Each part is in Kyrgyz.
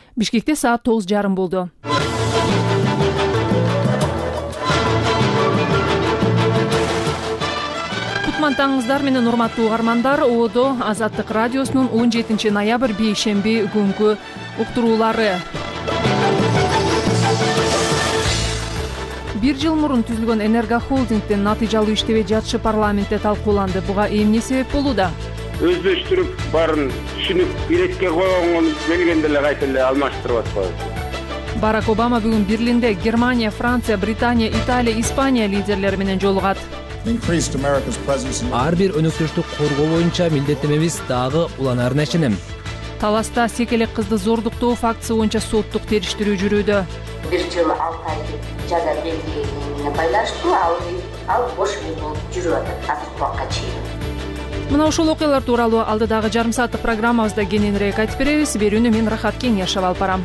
Бишкекте саат 9:30 болду. Кутмантаңыздар менен урматтуу угармандар, ООД Азаттык радиосунун 17 ноябрь бейшемби күнгү уктуруулары. Бир жыл мурун түзүлгөн энергохолдингдин натыйжалуу иштебей жатышы парламентте талкууланды. Буга эмне себеп болууда? Өздөштүрүп барын түшүнүп иретке койгонун келгенде эле кайта эле алмаштырып атпайбы? Барак Обама бүгүн Берлинде Германия, Франция, Британия, Италия, Испания лидерлери менен жолугат. Ар бир өнөктөштүк коргоо боюнча милдеттенмебиз дагы уланарына ишенем. Таласта секелек кызды зордуктоо фактысы боюнча соттук териштирүү жүрүүдө. Бир жыл 6 ай жаза белгилегенине байланыштуу ал бош болуп жүрүп атат азыркы убакка чейин. Мына ушул окуялар тууралуу алдыдагы жарым сааттык программабызда кененирээк айтып беребиз. Берүүнү мен Рахат Кеңешова алып барам.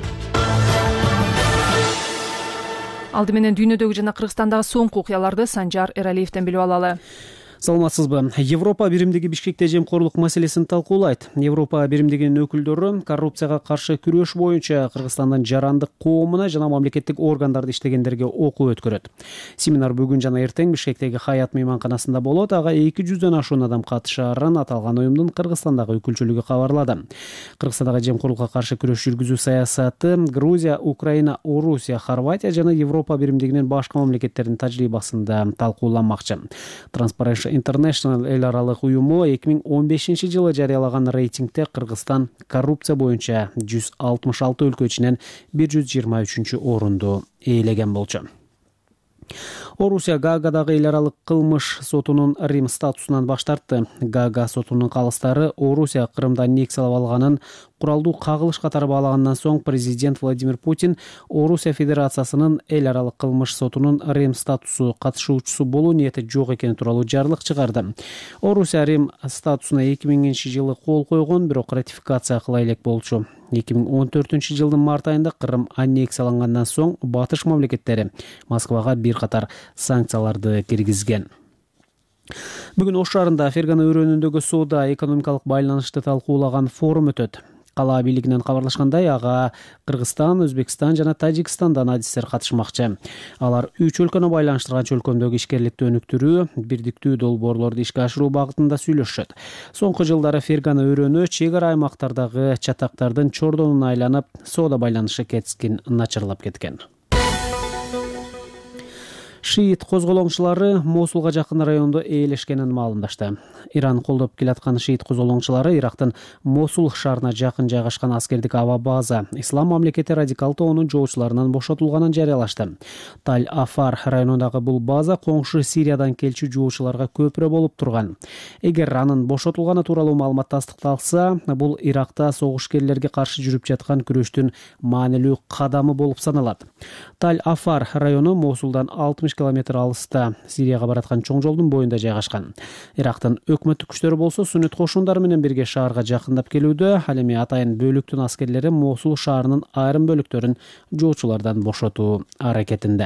Алды менен дүйнөдөгү жана Кыргызстандагы соңку окуяларды Санжар Эралиевден билип алалы. Саламатсызбы? Европа биримдиги Бишкекте жемкорлук маселесин талкуулайт. Европа биримдигинин өкүлдөрү коррупцияга каршы күрөш боюнча Кыргызстандын жарандык коомуна жана мамлекеттик органдарда иштегендерге окуу өткөрөт. Семинар бүгүн жана эртең Бишкектеги Хаят мейманканасында болот. Ага 200дөн ашуун адам катышарын аталган уюмдун Кыргызстандагы өкүлчүлүгү кабарлады. Кыргызстандагы жемкорлукка каршы күрөш жүргүзүү саясаты Грузия, Украина, Орусия, Хорватия жана Европа биримдигинин башка мамлекеттердин тажрыйбасында талкууланмакчы. Transparency International эл аралык уюму 2015 жылы жарыялаган рейтингде Кыргызстан коррупция боюнча 166 өлкө ичинен 123 орунду ээлеген болчу. Орусия Гаагадагы эл аралык кылмыш сотунун Рим статусунан баш тартты. Гаага сотунун калыстары Орусия Кырымды аннексиялап алганын куралдуу кагылыш катары баалагандан соң президент Владимир Путин Орусия Федерациясынын эл аралык кылмыш сотунун Рим статусу катышуучусу болуу ниети жок экени тууралуу жарлык чыгарды. Орусия Рим статусуна 2000-жылы кол койгон, бирок ратификация кыла элек болчу. 2014 жылдын март айында Кырым аннексиялангандан соң батыш мамлекеттери Москвага бир катар санкцияларды киргизген. Бүгүн Ош шаарында Фергана өрөөнүндөгү соода экономикалык байланышты талкуулаган форум өтөт. Кала бийлигинен кабарлашкандай, ага Кыргызстан, Өзбекстан жана Тажикстандан адистер катышмакчы. Алар 3 өлкөнү байланыштырган чөлкөмдөгү ишкерликти өнүктүрүү, бирдиктүү долбоорлорду ишке ашыруу багытында сүйлөшөт. Соңку жылдары Фергана өрөөнү чек ара аймактардагы чатактардын чордонуна айланып, соода байланышы кескин начарлап кеткен. Шиит козголоңчулары Мосулга жакын райондо ээлешкенин маалымдашты. Иран колдоп келаткан шиит козголоңчулары Ирактын Мосул шаарына жакын жайгашкан аскердик аба база Ислам мамлекети радикал тобунун жоочуларынан бошотулганын жарыялашты. Таль-Афар районундагы бул база коңшу Сириядан келчү жоочуларга көпүрө болуп турган. Эгер анын бошотулганы тууралуу маалымат тастыкталса, бул Иракта согушкерлерге каршы жүрүп жаткан күрөштүн маанилүү кадамы болуп саналат. Таль-Афар району Мосулдан 60 километр алыста Сирияга бараткан чоң жолдун боюнда жайгашкан. Ирактын өкмөттүк күчтөрү болсо сүннет кошундары менен бирге шаарга жакындап келүүдө. Ал эми атайын бөлүктүн аскерлери Мосул шаарынын айрым бөлүктөрүн жоочулардан бошотуу аракетинде.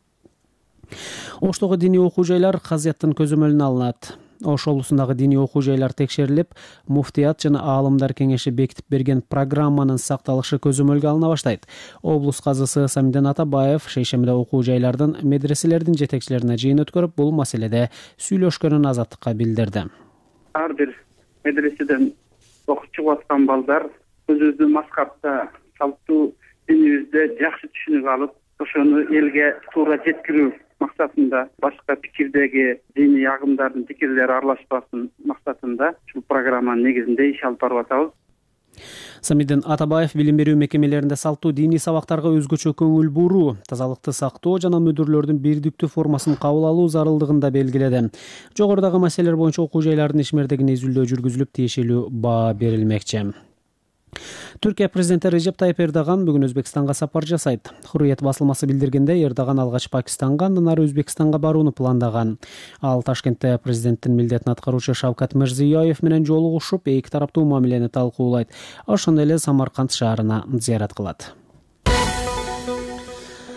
Оштогу диний окуу жайлар казыяттын көзөмөлүнө алынат. Ош облусундагы диний окуу жайлар текшерилип, муфтият жана аалымдар кеңеши бекитип берген программанын сакталышы көзөмөлгө алына баштайт. Облус казысы Самиден Атабаев шейшембиде окуу жайлардын, медреселердин жетекчилерине жыйын өткөрүп, бул маселеде сүйлөшкөнүн Азаттыкка билдирди. Ар бир медреседен окуп чыгып аткан балдар өзүбүздүн маскапта салттуу динибизде жакшы түшүнүк алып, ошону элге туура жеткирүү максатында, башка пикирдеги диний агымдардын пикирлери аралашпасын максатында ушул программанын негизинде иш алып барып атабыз. Самиден Атабаев билим берүү мекемелеринде салттуу диний сабактарга өзгөчө көңүл буруу, тазалыкты сактоо жана мүдүрлөрдүн бирдиктүү формасын кабыл алуу зарылдыгын да белгиледи. Жогорудагы маселелер боюнча окуу жайлардын ишмердигине изилдөө жүргүзүлүп, тиешелүү баа берилмекчи. Түркия президенти Режеп Тайип Эрдоган бүгүн Өзбекстанга сапар жасайт. Хурриет басылмасы билдиргендей, Эрдоган алгач Пакистанга, андан ары Өзбекстанга барууну пландаган. Ал Ташкентте президенттин милдетин аткаруучу Шавкат Мирзиёев менен жолугушуп, эки тараптуу мамилени талкуулайт. Ошондой эле Самарканд шаарына зыярат кылат.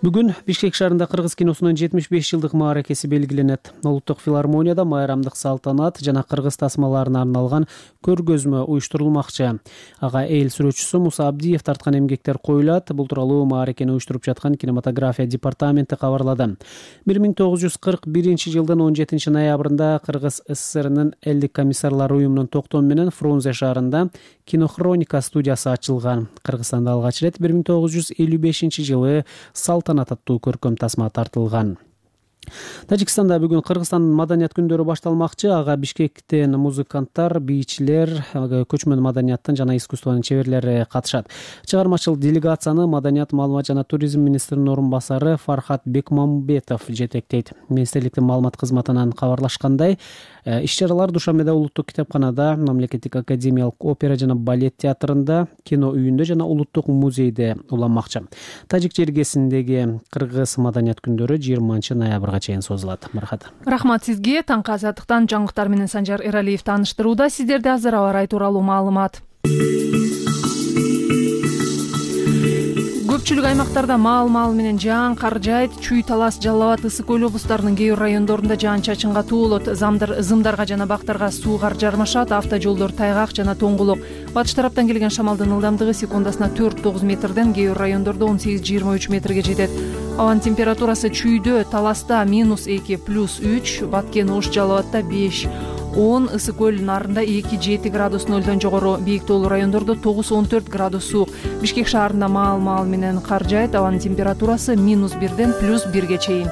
Бүгүн Бишкек шаарында кыргыз киносунун 75 жылдык мааракеси белгиленет. Улуттук филармонияда майрамдык салтанат жана кыргыз тасмаларына арналган көргөзмө уюштурулмакчы. Ага эл сүрөтчүсү Муса Абдиев тарткан эмгектер коюлат. Бул тууралуу мааракени уюштуруп жаткан кинематография департаменти кабарлады. 1941 жылдын 17 ноябрында Кыргыз СССРнын элдик комиссарлар уюмунун токтому менен Фрунзе шаарында кинохроника студиясы ачылган. Кыргызстанда алгач ирет 1955 жылы салтанат аттуу көркөм тасма тартылган. Тажикстанда бүгүн Кыргызстандын маданият күндөрү башталмакчы. Ага Бишкектен музыканттар, бийчилер, көчмөн маданияттын жана искусствонун чеберлери катышат. Чыгармачыл делегацияны маданият, маалымат жана туризм министринин орун басары Фархат Бекмамбетов жетектейт. Министрликтин маалымат кызматынан кабарлашкандай, иш-чаралар Душанбеде улуттук китепканада, Мамлекеттик академиялык опера жана балет театрында, кино үйүндө жана улуттук музейде уланмакчы. Тажик жергесиндеги Кыргыз маданият күндөрү 20 ноябрга чейин созулат. Рахмат сизге. Таңкы азаттыктан жаңылыктар менен Санжар Эралиев тааныштырууда. Сиздерде азыр аба ырайы тууралуу маалымат. Көпчүлүк аймактарда маал менен жаан кар жаайт. Чүй, Талас, Жалал Абад, Ысык Көл облустарынын кээ бир райондорунда жаан-чачынга туулот. Зымдарга жана бактарга суугар жармашат. Автожолдор тайгак жана тоңгулук. Батыш тараптан келген шамалдын ылдамдыгы секундасына 4-9 метрден, кээ бир райондордо 18-23 метрге жетет. Абанын температурасы Чүйдө, Таласта -2, +3, Баткен, Ош, Жалал Абадта 5-10, Ысык Көл нарында 2-7 градус нөлдөн жогору, бийик тоолуу райондордо 9-14 градус суук. Бишкек шаарында маал менен кар жаайт. Абанын температурасы -1ден +1ге чейин.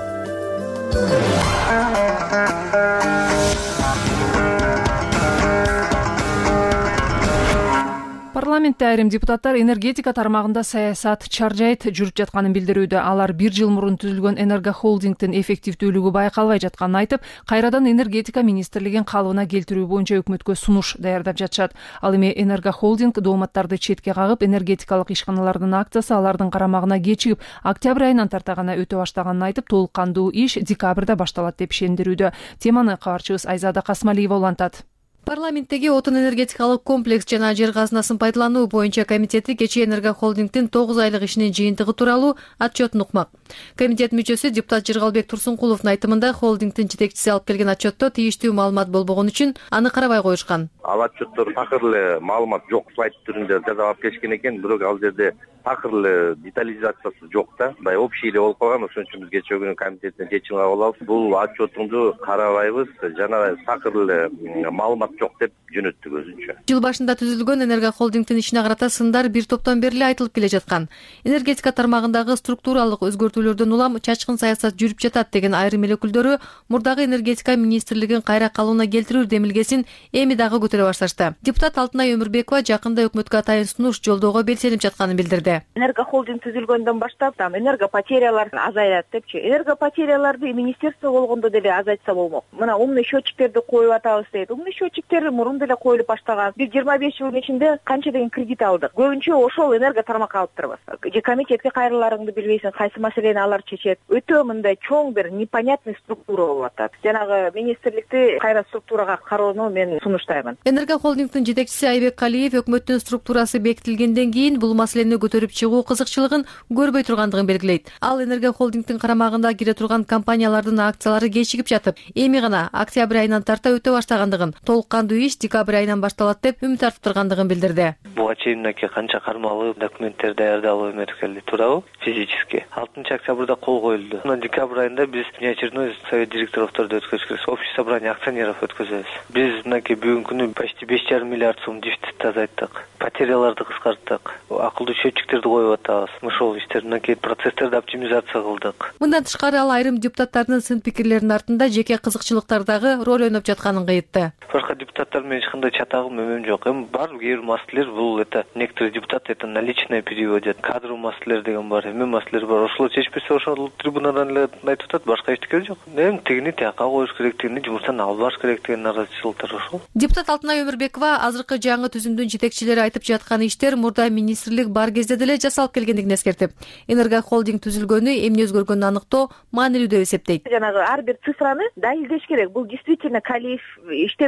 Парламентте айрым депутаттар энергетика тармагында саясат чаржайт жүрүп жатканын билдирүүдө. Алар 1 жыл мурун түзүлгөн энергохолдингдин эффективдүүлүгү байкалбай жатканын айтып, кайрадан энергетика министрлигин калыбына келтирүү боюнча өкмөткө сунуш даярдап жатышат. Ал эми энергохолдинг дооматтарды четке кагып, энергетикалык ишканалардын акциясы алардын карамагына кечигип, октябрь айынан тарта гана өтө баштаганын айтып, толук кандуу иш декабрда башталат деп ишендирүүдө. Теманы кабарчыбыз Айзада Касмалиева улантат. Парламенттеги отун энергетикалык комплекс жана жер казынасын пайдалануу боюнча комитети кечээ энергохолдингдин 9 айлык ишинин жыйынтыгы тууралуу отчетун укмак. Комитет мүчөсү депутат Жыргалбек Турсункуловдун айтымында, холдингдин жетекчиси алып келген отчетто тийиштүү маалымат болбогон үчүн аны карабай коюшкан. Ал отчеттор такыр эле маалымат жок слайд түрүндө жазып алып келишкен экен, бирок ал жерде такыр эле детализациясы жок да. Мындай общий эле болуп калган, ошон үчүн биз кечээ күнү комитеттен чечим кабыл алдык. Бул отчетуңду карабайбыз, жана такыр эле маалымат жок деп жөнөттүк өзүнчө. Жыл башында түзүлгөн энергохолдингдин ишине карата сындар бир топтон бери эле айтылып келе жаткан. Энергетика тармагындагы структуралык өзгөртүүлөрдөн улам чачкын саясат жүрүп жатат деген айрым эл өкүлдөрү мурдагы энергетика министрлигин кайра калыбына келтирүү демилгесин эми дагы көтөрө башташты. Депутат Алтынай Өмүрбекова жакында өкмөткө атайын сунуш жолдоого белсенип жатканын билдирди. Энергохолдинг түзүлгөндөн баштап энергопотерялар азаят депчи. Энергопотеряларды министерство болгондо деле азайтса болмок. Мына умный счетчиктерди коюп атабыз дейт. Умный счетчиктер мурун деле коюлуп баштаган. Биз 25 жылдын ичинде канча деген кредит алдык. Көбүнчө ошол энерго тармакка алып турабыз. Же комитетке кайрыларыңды билбейсиң, кайсы маселени алар чечет. Өтө мындай чоң бир непонятный структура болуп атат. Жанагы министрликти кайра структурага кароону мен сунуштаймын. Энергохолдингдин жетекчиси Айбек Калиев өкмөттүн структурасы бекитилгенден кийин бул маселени көтөрүп чыгуу кызыкчылыгын көрбөй тургандыгын белгилейт. Ал энергохолдингдин карамагында кире турган компаниялардын акциялары кечигип жатып, эми гана октябрь айынан тарта өтө баштагандыгын, толук кандуу иш декабрь айынан башталат деп үмүт артып тургандыгын билдирди. Буга чейин канча кармалып документтер даярдалуу эметкели туурабы физически 6 октябрда кол коюлду. Декабрь айында биз внеочередной совет директоровторду өткөзөбүз, общее собрание акционеров өткөзөбүз. Биз бүгүнкү күнү почти 5,5 миллиард сом дефицитти азайттык, потеряларды кыскарттык, акылдуу счетчиктерди коюп атабыз. Ошол иштерден процесстерди оптимизация кылдык. Мындан тышкары ал айрым депутаттардын сын пикирлеринин артында жеке кызыкчылыктардагы роль ойноп жатканын кыйтты. Башка депутаттар менен эч кандай чатагым эмем жок. Эми бар кээ бир маселелер бул некоторые депутаты наличное переводят. Кадровый маселелер деген бар, эми маселелер бар. Ошол чечпесе ошол трибунадан эле айтып атат, башка эчтеке жок. Эми тигини тияка коюш керек, тигини жумуштан албаш керек деген наразычылыктар ошол. Депутат Алтынай Өмүрбекова азыркы жаңы түзүмдүн жетекчилери айтып жаткан иштер мурда министрлик бар кезде деле жасалып келгендигин эскертип, энергохолдинг түзүлгөнү эмне өзгөргөнүн аныктоо маанилүү деп эсептейт. Жанагы ар бир цифраны далилдеш керек. Бул действительно Калиев иштеп ошол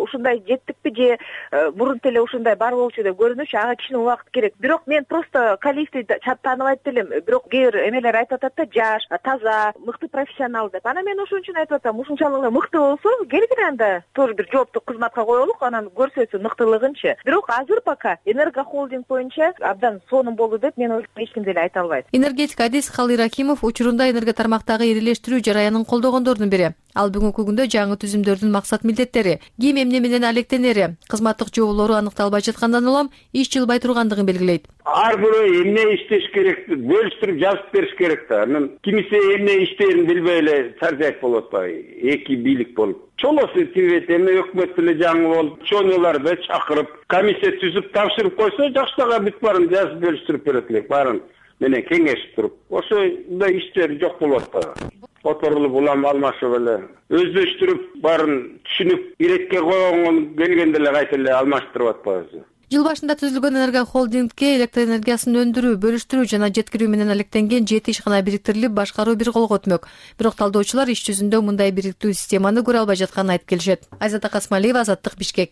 ушундай жеттикпи же мурун эле ушундай бар болчу деп көрүнүчү, ага кичине убакыт керек. Бирок мен просто коллективди тааныбайт элем. Бирок кээ бир эмелер айтып атат да, жаш, таза, мыкты профессионал деп. Анан мен ошон үчүн айтып атам, ушунчалык эле мыкты болсо, келгиле анда тоже бир жооптук кызматка коелук, анан көрсөтсүн мыктылыгынчы. Бирок азыр пока энергохолдинг боюнча абдан сонун болду деп мен ойлойм, эч ким деле айта албайт. Энергетик адис Халил Ракимов учурунда энерго тармактагы ирилештирүү жараянын колдогондордун бири. Ал бүгүнкү күндө жаңы түзүмдөрдүн максат милдеттери, ким эмне менен алектенери, кызматтык жоболору аныкталбай жаткандан улам иш жылбай тургандыгын белгилейт. Ар бирөө эмне иштеш керек, бөлүштүрүп жазып бериш керек да. Анан кимисе эмне иштерин билбей эле саржайып болот атпайбы? Эки бийлик болуп. Чолосу тибет эми өкмөт эле жаңы болуп, чоңолорду чакырып, комиссия түзүп тапшырып койсо, жаштарга бүт баарын жазып бөлүштүрүп берет элек, баарын менен кеңешип туруп. Ошондой иштер жок болуп атпайбы? Которулуп улам алмашып эле өздөштүрүп, баарын түшүнүп, иретке койгон келгенде эле кайта эле алмаштырып атпайбызбы? Жыл башында түзүлгөн энергохолдингке электр энергиясын өндүрүү, бөлүштүрүү жана жеткирүү менен алектенген 7 ишкана бириктирилип, башкаруу бир колго өтмөк. Бирок талдоочулар иш жүзүндө мындай бириктүү системаны көрө албай жатканын айтып келишет. Айзат Акасмалиева, Азаттык, Бишкек.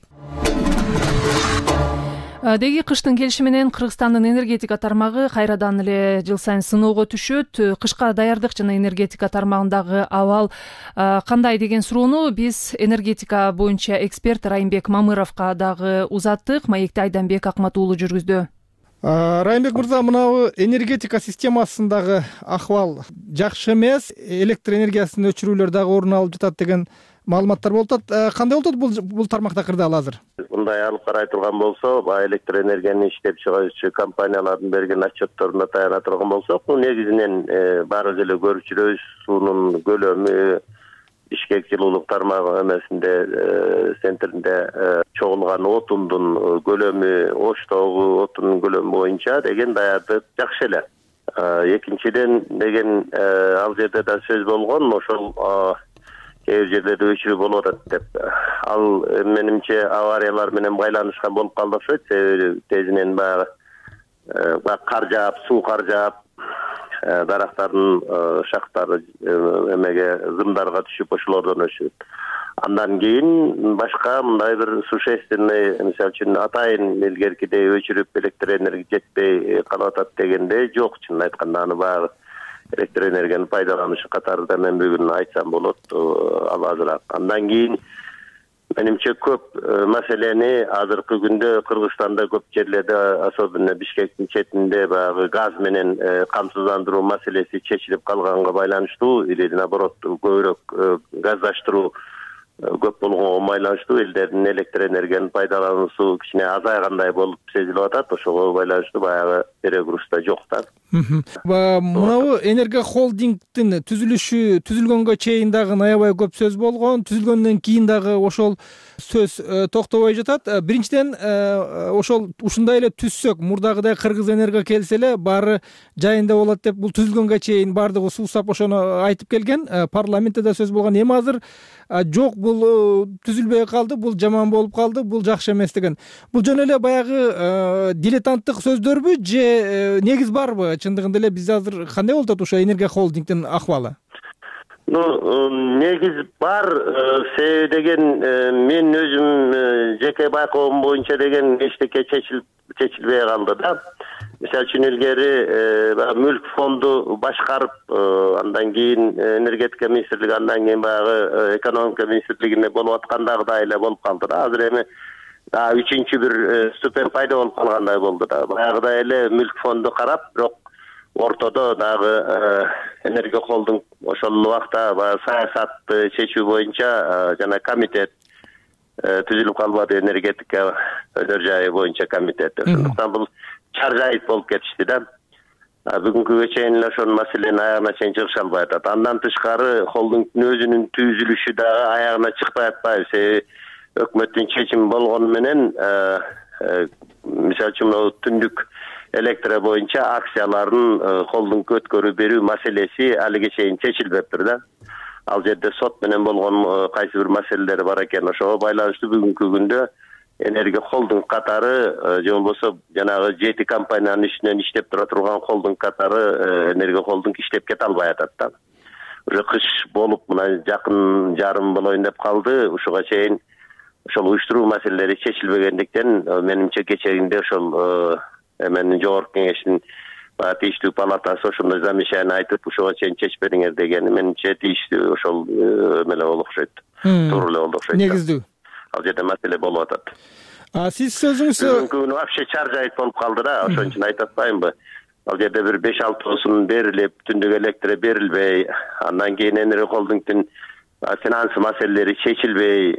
Деги кыштын келиши менен Кыргызстандын энергетика тармагы кайрадан эле жыл сайын сыноого түшөт. Кышка даярдык жана энергетика тармагындагы абал кандай деген суроону биз энергетика боюнча эксперт Райымбек Мамыровго дагы узаттык. Маекти Айданбек Акмат уулу жүргүздү. Райымбек мырза, мынабу энергетика системасындагы ахвал жакшы эмес, электр энергиясын өчүрүүлөр дагы орун алып жатат деген маалыматтар болуп атат. Кандай болуп атат бул тармак такырда ал азыр? Мындай алып карай турган болсо, электр энергияны иштеп чыгаруучу компаниялардын берген отчетторуна таяна турган болсок, бул негизинен баары эле көрүп жүрөбүз, суунун көлөмү, Бишкек жылуулук тармагы эмесинде центринде чогулган отундун көлөмү, Оштогу отундун көлөмү боюнча деген даярдык жакшы эле. Экинчиден деген ал жерде да сөз болгон, ошол кээ бир жерлерде өчүрүү болуп атат деп. Ал менимче авариялар менен байланышкан болуп калды окшойт. Себеби тезинен баягы кар жаап, суу кар жаап, дарактардын шактары эмеге зымдарга түшүп ошолордон өчүрөт. Андан кийин башка мындай бир существенный, мисалы үчүн атайын илгеркидей өчүрүп электр энергия жетпей калып атат дегенде жок. Чынын айтканда аны баягы электр энергияны пайдаланышы катарында мен бүгүн айтсам болот, ал азыраак. Андан кийин менимче көп маселени азыркы күндө Кыргызстанда көп жерлерде, особенно Бишкектин четинде баягы газ менен камсыздандыруу маселеси чечилип калганга байланыштуу, или наоборот көбүрөөк газдаштыруу көп болгонго байланыштуу элдердин электр энергияны пайдалануусу кичине азайгандай болуп сезилип атат. Ошого байланыштуу баягы перегрузда жок да. Мынабу энергохолдингдин түзүлгөнгө чейин дагы аябай көп сөз болгон, түзүлгөндөн кийин дагы ошол сөз токтобой жатат. Биринчиден ошол ушундай эле түзсөк, мурдагыдай Кыргыз энерго келсе эле баары жайында болот деп бул түзүлгөнгө чейин баардыгы суусап ошону айтып келген. Парламентте да сөз болгон. Эми азыр жок, бул түзүлбөй калды, бул жаман болуп калды, бул жакшы эмес деген. Бул жөн эле баягы дилетанттык сөздөрбү же негиз барбы? Чындыгында эле биз азыр кандай болуп атат ошо энергохолдингдин ахвалы? Негиз бар, себеби деген мен өзүм жеке байкоом боюнча деген эчтеке чечилбей калды да. Мисалы үчүн илгери мүлк фонду башкарып, андан кийин энергетика министрлиги, андан кийин баягы экономика министрлигинде болуп аткандагыдай эле болуп калды да. Азыр эми үчүнчү бир ступень пайда болуп калгандай болду да. Баягыдай эле мүлк фонду карап, бирок ортодо дагы энергохолдинг ошол убакта саясатты чечүү боюнча жана комитет түзүлүп калбады, энергетика өнөр жайы боюнча комитет. Ошондуктан бул чаржайып болуп кетишти да. Бүгүнкүгө чейин эле ошол маселени аягына чейин чыгыша албай атат. Андан тышкары холдингдин өзүнүн түзүлүшү дагы аягына чыкпай атпайбы. Себеби өкмөттүн чечими болгону менен мисалы үчүн түндүк электро боюнча акцияларын холдингге өткөрүп берүү маселеси алиге чейин чечилбептир да. Ал жерде сот менен болгон кайсы бир маселелер бар экен. Ошого байланыштуу бүгүнкү күндө энергия холдинг катары же болбосо жанагы 7 компаниянын ичинен иштеп тура турган холдинг катары энергия холдинг иштеп кете албай атат да. Уже кыш болуп мына жакын жарым болоюн деп калды. Ушуга чейин ошол уюштуруу маселелери чечилбегендиктен менимче кечегинде ошол эменин жогорку кеңештин тийиштүү палатасы ошондой замечание айтып ушуга чейин чечпедиңер дегени менимче тийиштүү ошол эмеле болуп окшойт. Туура эле болуп окшойт. Негиздүү. Ал жерде маселе болуп атат. Сиз сөзүңүздө бүгүнкү күнү вообще чаржайт болуп калды да, ошон үчүн айтып атпаймынбы? Ал жерде бир 5-6 берилип, түндүк электр берилбей, андан кийин Энерги холдингдин финансы маселелери чечилбей,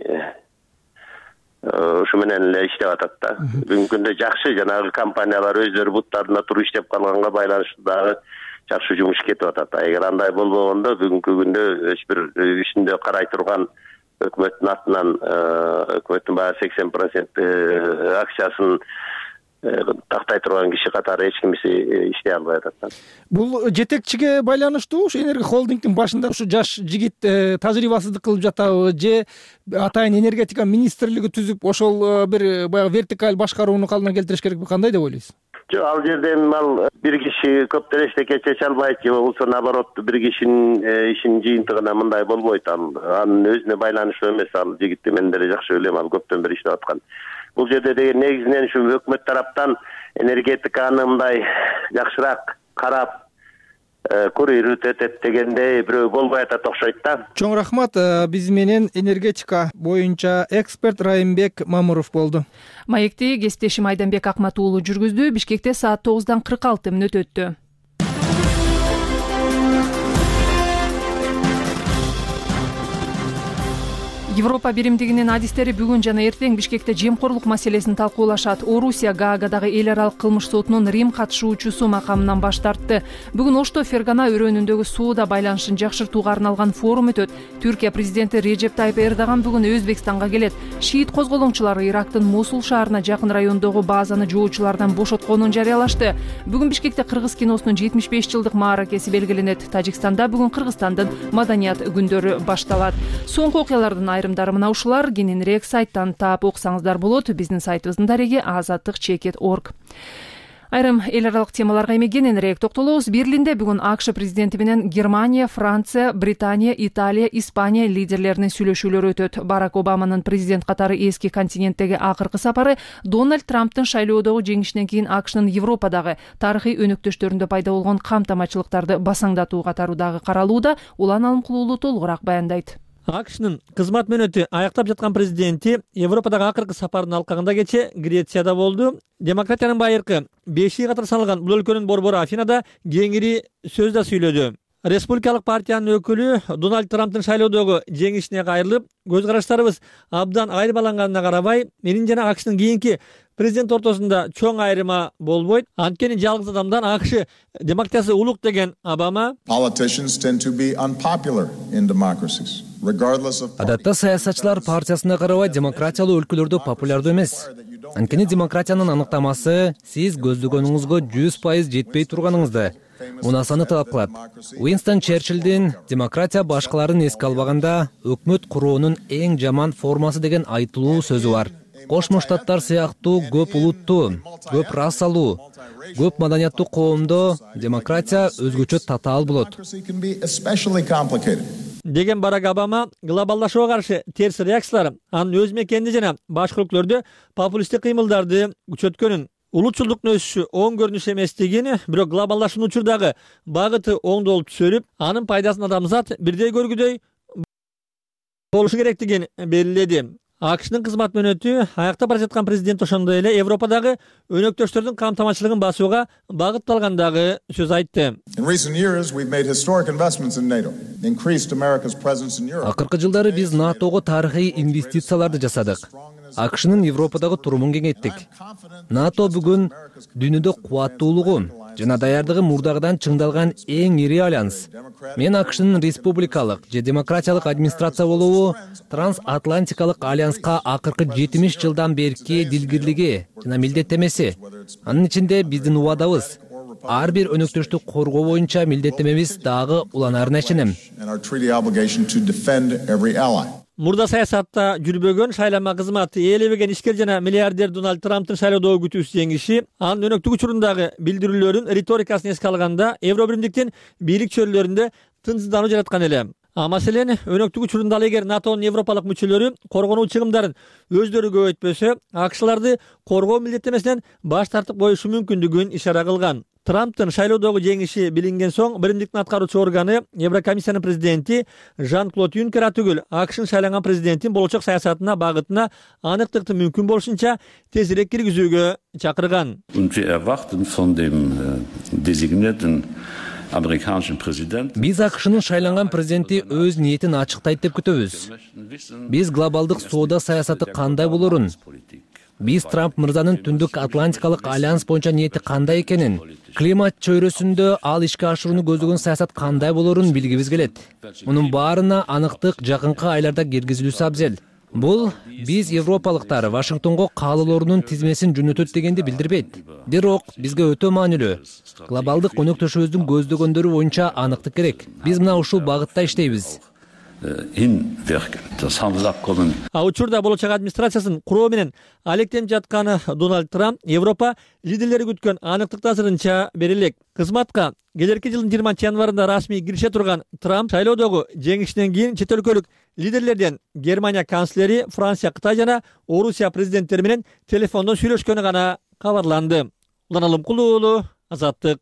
ушу менен эле иштеп атат да. Бүгүнкү күндө жакшы жанагы компаниялар өздөрү буттарына туруп иштеп калганга байланыштуу дагы жакшы жумуш кетип атат. Эгер андай болбогондо бүгүнкү күндө эч бир үстүндө карай турган өкмөттүн атынан өкмөттүн баягы 80% акчасын тактай турган киши катары эч кимиси иштей албай атат. Бул жетекчиге байланыштуу, ушу Энерги холдингдин башында ушу жаш жигит тажрыйбасыздык кылып жатабы же атайын энергетика министрлиги түзүп ошол бир баягы вертикаль башкарууну калдына келтириш керекпи? Кандай деп ойлойсуз? Жок, ал жерде ал бир киши көптөн эчтеке чече албайт же болбосо наоборот бир кишинин ишинин жыйынтыгына мындай болбойт. Анын өзүнө байланыштуу эмес. Ал жигитти мен деле жакшы билем, ал көптөн бери иштеп аткан. Бул жерде деген негизинен ушу өкмөт тараптан энергетиканы мындай жакшыраак карап көрүүрүт этет дегендей бирөө болбой атат окшойт да. Чоң рахмат. Биз менен энергетика боюнча эксперт Райымбек Мамуров болду. Маекти кесиптешим Айданбек Акмат уулу жүргүздү. Бишкекте саат 9:46 өттү. Европа биримдигинин адистери бүгүн жана эртең Бишкекте жемкорлук маселесин талкуулашат. Орусия Гаагадагы эл аралык кылмыш сотунун Рим катышуучусу макамынан баш тартты. Бүгүн Ошто Фергана өрөөнүндөгү соода байланышын жакшыртууга арналган форум өтөт. Түркия президенти Режеп Тайып Эрдоган бүгүн Өзбекстанга келет. Шиит козголоңчулары Ирактын Мосул шаарына жакын райондогу базаны жоочулардан бошотконун жарыялашты. Бүгүн Бишкекте кыргыз киносунун 75 жылдык мааракеси белгиленет. Тажикстанда бүгүн Кыргызстандын маданият күндөрү башталат. Соңку окуялардын айрымдары мына ушулар. Кененирээк сайттан таап окусаңыздар болот. Биздин сайтыбыздын дареги azattik.org. Айрым эл аралык темаларга эми кененирээк токтолобуз. Берлинде бүгүн АКШ президенти менен Германия, Франция, Британия, Италия, Испания лидерлеринин сүйлөшүүлөрү өтөт. Барак Обаманын президент катары эски континенттеги акыркы сапары Дональд Трамптын шайлоодогу жеңишинен кийин АКШнын Европадагы тарыхый өнөктөштөрүндө пайда болгон камтамачылыктарды басаңдатуу катары дагы каралууда. Улан Алымкулуулу толугураак баяндайт. АКШнын кызмат мөөнөтү аяктап жаткан президенти Европадагы акыркы сапарынын алкагында кече Грецияда болду. Демократиянын байыркы 5 катар саналган бул өлкөнүн борбору Афинада кеңири сөз да сүйлөдү. Республикалык партиянын өкүлү Дональд Трамптын шайлоодогу жеңишине кайрылып, көз караштарыбыз абдан айырмаланганына карабай, менин жана АКШнын кийинки президент ортосунда чоң айырма болбойт. Анткени жалгыз адамдан АКШ демократиясы улук деген Обама Адатта саясатчылар партиясына карабай демократиялуу өлкөлөрдө популярдуу эмес. Анткени демократиянын аныктамасы сиз көздөгөнүңүзгө 100% жетпей турганыңызды, унасаны талап кылат. Уинстон Черчиллдин демократия башкаларын эске албаганда өкмөт куруунун эң жаман формасы деген айтылуу сөзү бар. Кошмо Штаттар сыяктуу көп улуттуу, көп расалуу, көп маданияттуу коомдо демократия өзгөчө татаал болот деген Барак Обама глобалдашууга каршы терс реакциялар анын өз мекенинде жана башка өлкөлөрдө популисттик кыймылдарды күчөткөнүн, улутчулдуктун өсүшү оң көрүнүш эместигин, бирок глобалдашуунун учурдагы багыты оңдолуп түзөлүп, анын пайдасын адамзат бирдей көргүдөй болушу керектигин белгиледи. АКШнын кызмат мөөнөтү аяктап бара жаткан президент ошондой эле Европадагы өнөктөштөрдүн камтамачылыгын басууга багытталгандагы сөз айтты. Акыркы жылдары биз НАТОго тарыхый инвестицияларды жасадык. АКШнын Европадагы турумун кеңейттик. НАТО бүгүн дүйнөдө кубаттуулугу жана даярдыгы мурдагыдан чыңдалган эң ири альянс. Мен АКШнын республикалык же демократиялык администрация болобу трансатлантикалык альянска акыркы 70 жылдан берки дилгирлиги жана милдеттемеси. Анын ичинде биздин убадабыз, ар бир өнөктөштү коргоо боюнча милдеттемебиз дагы уланарына ишенем. Мурда саясатта жүрбөгөн шайлама кызматы ээлебеген ишкер жана миллиардер Дональд Трамптын шайлоодогу күтүүсүз жеңиши, анын өнөктүк учурундагы билдирүүлөрүн, риторикасын эске алганда Евробиримдиктин бийлик чөйрөлөрүндө тынчсыздануу жараткан эле. Маселен өнөктүк учурунда ал эгер НАТОнун европалык мүчөлөрү коргонуу чыгымдарын өздөрү көбөйтпөсө, АКШларды коргоо милдеттемесинен баш тартып коюшу мүмкүндүгүн ишара кылган. Трамптын шайлоодогу жеңиши билинген соң биримдиктин аткаруучу органы Еврокомиссиянын президенти Жан-Клод Юнкер түгүл, АКШнын шайланган президенттин болочок саясатына багытына аныктыкты мүмкүн болушунча тезирээк киргизүүгө чакырган. Биз АКШнын шайланган президенти өз ниетин ачыктайт деп күтөбүз. Биз глобалдык соода саясаты кандай болорун, биз Трамп мырзанын Түндүк Атлантикалык альянс боюнча ниети кандай экенин, климат чөйрөсүндө ал ишке ашырууну көздөгөн саясат кандай болорун билгибиз келет. Мунун баарына аныктык жакынкы айларда киргизилүүсү абзел. Бул биз европалыктар Вашингтонго каалоолорунун тизмесин жөнөтөт дегенди билдирбейт. Бирок бизге өтө маанилүү. Глобалдык өнөктөшүбүздүн көздөгөндөрү боюнча аныктык керек. Биз мына ушул багытта иштейбиз. Учурда болочок администрациясын куроо менен алектенип жатканы Дональд Трамп Европа лидерлери күткөн аныктыкты азырынча бере элек. Кызматка келерки жылдын 20 январында расмий кирише турган Трамп шайлоодогу жеңишинен кийин чет өлкөлүк лидерлерден Германия канцлери, Франция, Кытай жана Орусия президенттери менен телефондон сүйлөшкөнү гана кабарланды. Улан Алымкулуу уулу, Азаттык.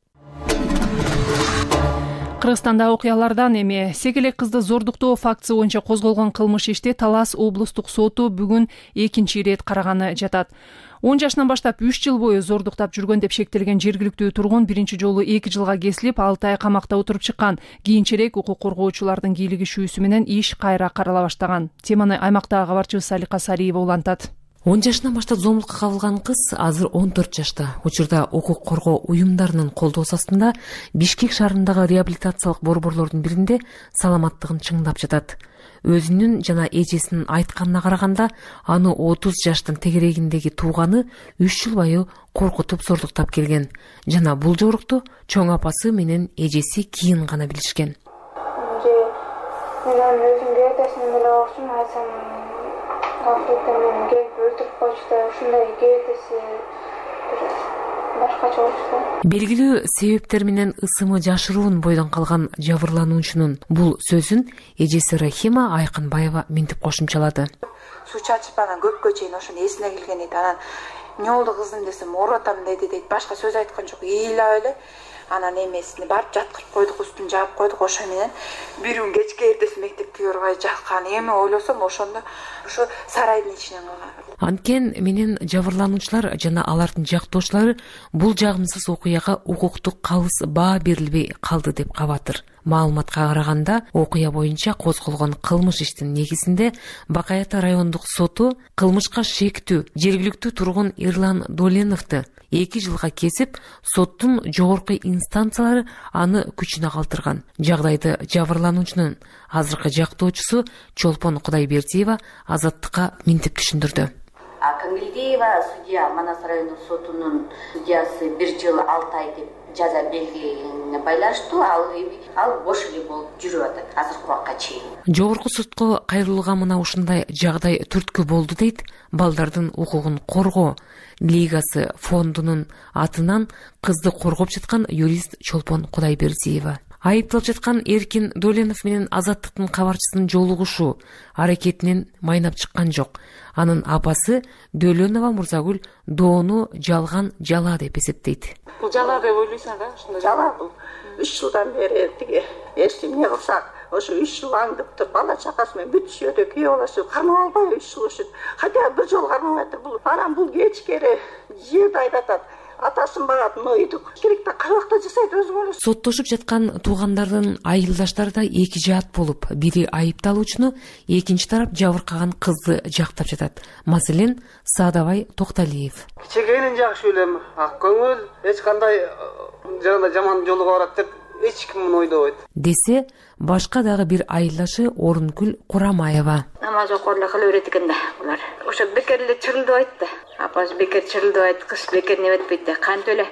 Кыргызстанда окуялардан эми сегелек кызды зордуктоо фактысы боюнча козголгон кылмыш ишти Талас облустук соту бүгүн экинчи ирет караганы жатат. 10 жашынан баштап 3 жыл бою зордуктап жүргөн деп шектелген жергиликтүү тургун биринчи жолу 2 жылга кесилип, 6 ай камакта отуруп чыккан. Кийинчерээк укук коргоочулардын кийлигишүүсү менен иш кайра карала баштаган. Теманы аймактагы кабарчыбыз Салика Сариева улантат. 10 жашынан баштап зомбулукка кабылган кыз азыр 14 жашта. Учурда укук коргоо уюмдарынын колдоосу астында Бишкек шаарындагы реабилитациялык борборлордун биринде саламаттыгын чыңдап жатат. Өзүнүн жана эжесинин айтканына караганда, аны 30 жаштын тегерегиндеги тууганы 3 жыл бою коркутуп зордуктап келген. Жана бул жорукту чоң апасы менен эжеси кийин гана билишкен. Мен өзүмгө эртесин эле окшум айтсам, мен келип өлтүрүп койчу, ушундай кээдеси башкача болчу. Белгилүү себептер менен ысымы жашыруун бойдон калган жабырлануучунун бул сөзүн эжеси Рахима Айкынбаева минтип кошумчалады. Суу чачып анан көпкө чейин ошону эсине келген дейт. Анан эмне болду кызым десем, оорутам деди дейт. Башка сөз айткан жок. Ыйлап эле анан эмесине барып жаткырып койдук, үстүн жаап койдук. Ошо менен бир күн кечке эртеси мектепке барбай жаткан. Эми ойлосом ошондо ушу сарайдын ичинен калган. Анткени менен жабырлануучулар жана алардын жактоочулары бул жагымсыз окуяга укуктук калыс баа берилбей калды деп кабатыр. Маалыматка караганда, окуя боюнча козголгон кылмыш иштин негизинде Бакай Ата райондук соту кылмышка шектүү жергиликтүү тургун Ирлан Доленовду 2 жылга кесип, соттун жогорку инстанциялары аны күчүнө калтырган. Жагдайды жабырлануучунун азыркы жактоочусу Чолпон Кудайбердиева Азаттыкка минтип түшүндүрдү. Кангелдиева судья Манас райондук сотунун судьясы 1 жыл 6 ай деп жаза белгилегенине байланыштуу ал бош эле болуп жүрүп атат азыркы убакка чейин. Жогорку сотко кайрылууга мына ушундай жагдай түрткү болду дейт балдардын укугун коргоо лигасы фондунун атынан кызды коргоп жаткан юрист Чолпон Кудайбердиева. Айыпталып жаткан Эркин Доленов менен Азаттыктын кабарчысынын жолугушуу аракетинен майнап чыккан жок. Анын апасы Дөлөнова Мурзагүл доону жалган жала деп эсептейт. Бул жала деп ойлойсуң да, ушундай жала бул. 3 жылдан бери тиги эч эмне кылсак, ошо 3 жыл аңдыптыр, бала чакасы менен бүтүшүп өтө күйөө болушу, кармап албайбы 3 жыл ушун. Хотя бир жол кармап атыр, бул арам бул кечкери жерди айдатат. Атасын багатын ойдук. Керек да кабакта жасайт өзү болот. Соттошуп жаткан туугандардын айылдаштары да 2 жаат болуп, бири айыпталуучуну, экинчи тарап жабыркаган кызды жактап жатат. Маселен, Саадабай Токталиев. Чегенин жакшы элем, ак көңүл, эч кандай жаман жолго барат деп эч ким ойдобойт. Десе, башка дагы бир айылдашы Орункүл Курамаева. Намаз окурлар кыла берет экен да булар. Ошо бекер эле чырылдабайт да. Апасы бекер чырылдабайт, кыз бекер неметпейт да. Кантөле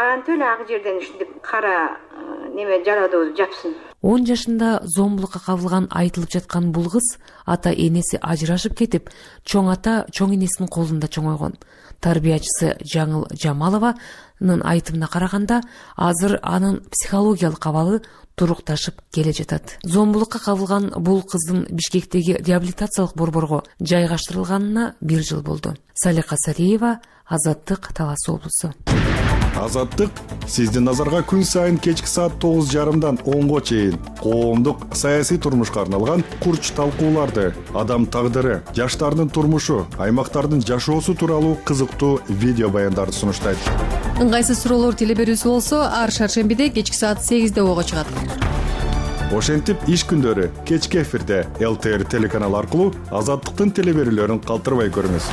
ак жерден ушинтип кара неме жарадыбызды жапсын. 10 жашында зомбулукка кабылган айтылып жаткан бул кыз ата энеси ажырашып кетип, чоң ата чоң энесинин колунда чоңойгон. Тарбиячысы Жаңыл Жамалованын айтымына караганда, азыр анын психологиялык абалы турукташып келе жатат. Зомбулукка кабылган бул кыздын Бишкектеги реабилитациялык борборго жайгаштырылганына 1 жыл болду. Салика Сариева, Азаттык, Талас облусу. Азаттык сиздин назарга күн сайын кечки саат 9:30 10го чейин коомдук саясий турмушка арналган курч талкууларды, адам тагдыры, жаштардын турмушу, аймактардын жашоосу тууралуу кызыктуу видео баяндарды сунуштайт. Ыңгайсыз суроолор теле берүүсү болсо, ар шаршембиде кечки саат 8де ого чыгат. Ошентип иш күндөрү кечки эфирде ЛТР телеканалы аркылуу Азаттыктын теле берүүлөрүн калтырбай көрүңүз.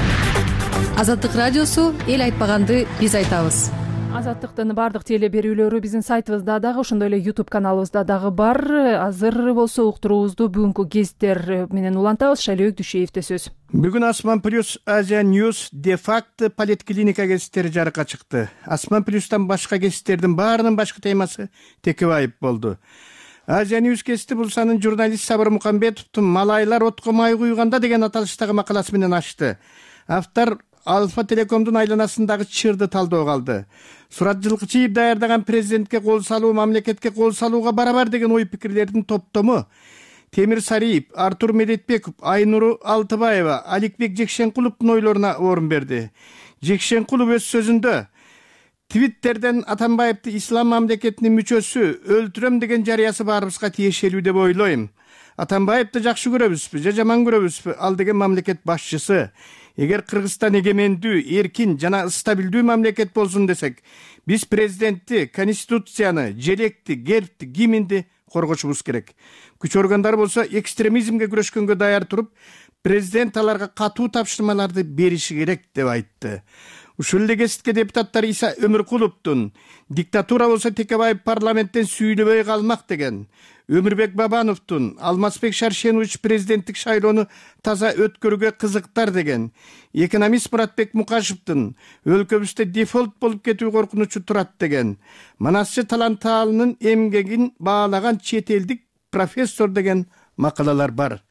Азаттык радиосу эл айтпаганды биз айтабыз. Азаттыктын бардык теле берүүлөрү биздин сайтыбызда дагы, ошондой эле YouTube каналыбызда дагы бар. Азыр болсо уктуруубузду бүгүнкү гесттер менен улантабыз. Шайлообек Дүйшеевде сөз. Бүгүн Асман плюс Азия News де-факто поликлиника гесттери жарыкка чыкты. Асман плюстан башка гесттердин баарынын башкы темасы Текебаев болду. Азия News гести бул санын журналист Сабыр Мукамбетовдун «Малайлар отко май куйганда» деген аталыштагы макаласы менен ачты. Автор Алфа Телекомдун айланасындагы чырды талдоого алды. Сурат Жылкычиев даярдаган президентке кол салуу, мамлекетке кол салууга барабар деген ой пикирлердин топтому Темир Сариев, Артур Медетбеков, Айнуру Алтыбаева, Аликбек Жекшенкуловдун ойлоруна орун берди. Жекшенкулов өз сөзүндө Твиттерден Атамбаевди ислам мамлекетинин мүчөсү өлтүрөм деген жарыясы баарыбызга тиешелүү деп ойлойм. Атамбаевди жакшы көрөбүзбү же жаман көрөбүзбү, ал деген мамлекет башчысы. Эгер Кыргызстан эгемендүү, эркин жана стабилдүү мамлекет болсун десек, биз президентти, конституцияны, желекти, гербти, гимнди коргошубуз керек. Күч органдары болсо экстремизмге күрөшкөнгө даяр туруп, президент аларга катуу тапшырмаларды бериши керек деп айтты. Ушул эле гестке депутаттар Иса Өмүркуловдун диктатура болсо Текебаев парламенттен сүйлөбөй калмак деген, Өмүрбек Бабановдун Алмазбек Шаршенович президенттик шайлоону таза өткөрүүгө кызыктар деген, экономист Муратбек Мукашевдин өлкөбүздө дефолт болуп кетүү коркунучу турат деген, Манасчы Талантаалынын эмгегин баалаган чет элдик профессор деген макалалар бар.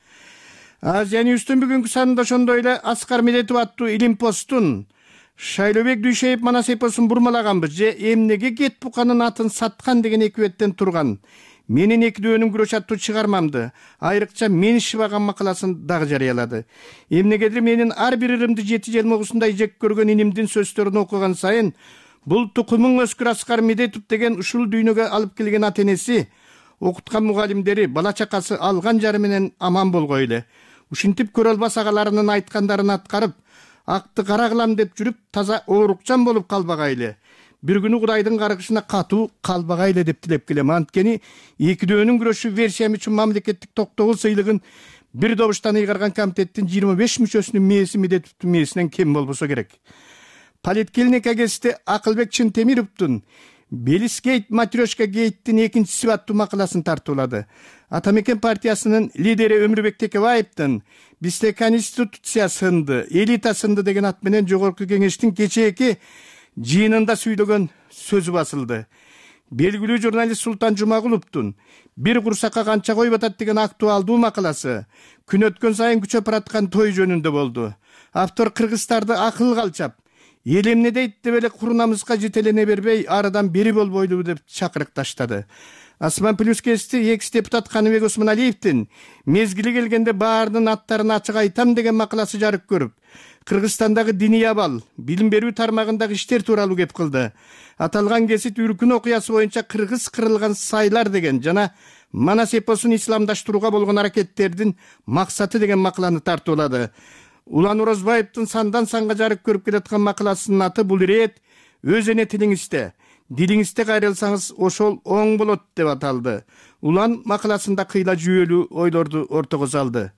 Азия Ньюстун бүгүнкү санында ошондой эле Аскар Медетов аттуу илим постун Шайлообек Дүйшеев Манас эпосун бурмалаганбыз же эмнеге кет буканын атын саткан деген эки беттен турган менин экидөөнүн күрөш аттуу чыгармамды, айрыкча мени шыбаган макаласын дагы жарыялады. Эмнегедир менин ар бир ырымды 7 желмогусундай жек көргөн инимдин сөздөрүн окуган сайын бул тукумуң өскүр Аскар Медетов деген ушул дүйнөгө алып келген ата энеси, окуткан мугалимдери, бала чакасы алган жары менен аман болгой эле. Ушинтип көрө албас агаларынын айткандарын аткарып, акты кара кылам деп жүрүп, таза оорукчан болуп калбагайлы. Бир күнү Кудайдын каргышына катуу калбагайлы деп тилеп келем. Анткени экидөөнүн күрөшү версиям үчүн мамлекеттик токтогул сыйлыгын бир добуштан ыйгарган комитеттин 25 мүчөсүнүн мээси Медетовдун мээсинен кем болбосо керек. Политклиника гести Акылбек Чынтемировдун Белискейт Матрешка гейттин экинчиси аттуу макаласын тартуулады. Атамекен партиясынын лидери Өмүрбек Текебаевдин бизде конституция сынды, элита сынды деген ат менен жогорку кеңештин кечээки жыйынында сүйлөгөн сөзү басылды. Белгилүү журналист Султан Жумагуловдун бир курсакка канча кой батат деген актуалдуу макаласы күн өткөн сайын күчөп бараткан той жөнүндө болду. Автор кыргыздарды акыл калчап, эл эмне дейт деп эле курунамызга жетелене бербей, арыдан бери болбойлу деп чакырык таштады. Асман плюс гести экс депутат Каныбек Осмоналиевдин мезгили келгенде баарынын аттарын ачык айтам деген макаласы жарык көрүп, Кыргызстандагы диний абал, билим берүү тармагындагы иштер тууралуу кеп кылды. Аталган кесит үркүн окуясы боюнча кыргыз кырылган сайлар деген жана Манас эпосун исламдаштырууга болгон аракеттердин максаты деген макаланы тартуулады. Улан Орозбаевдин сандан санга жарык көрүп келаткан макаласынын аты бул ирет өз эне тилиңизде, дилиңизде кайрылсаңыз ошол оң болот деп аталды. Улан макаласында кыйла жүйөлүү ойлорду ортого салды.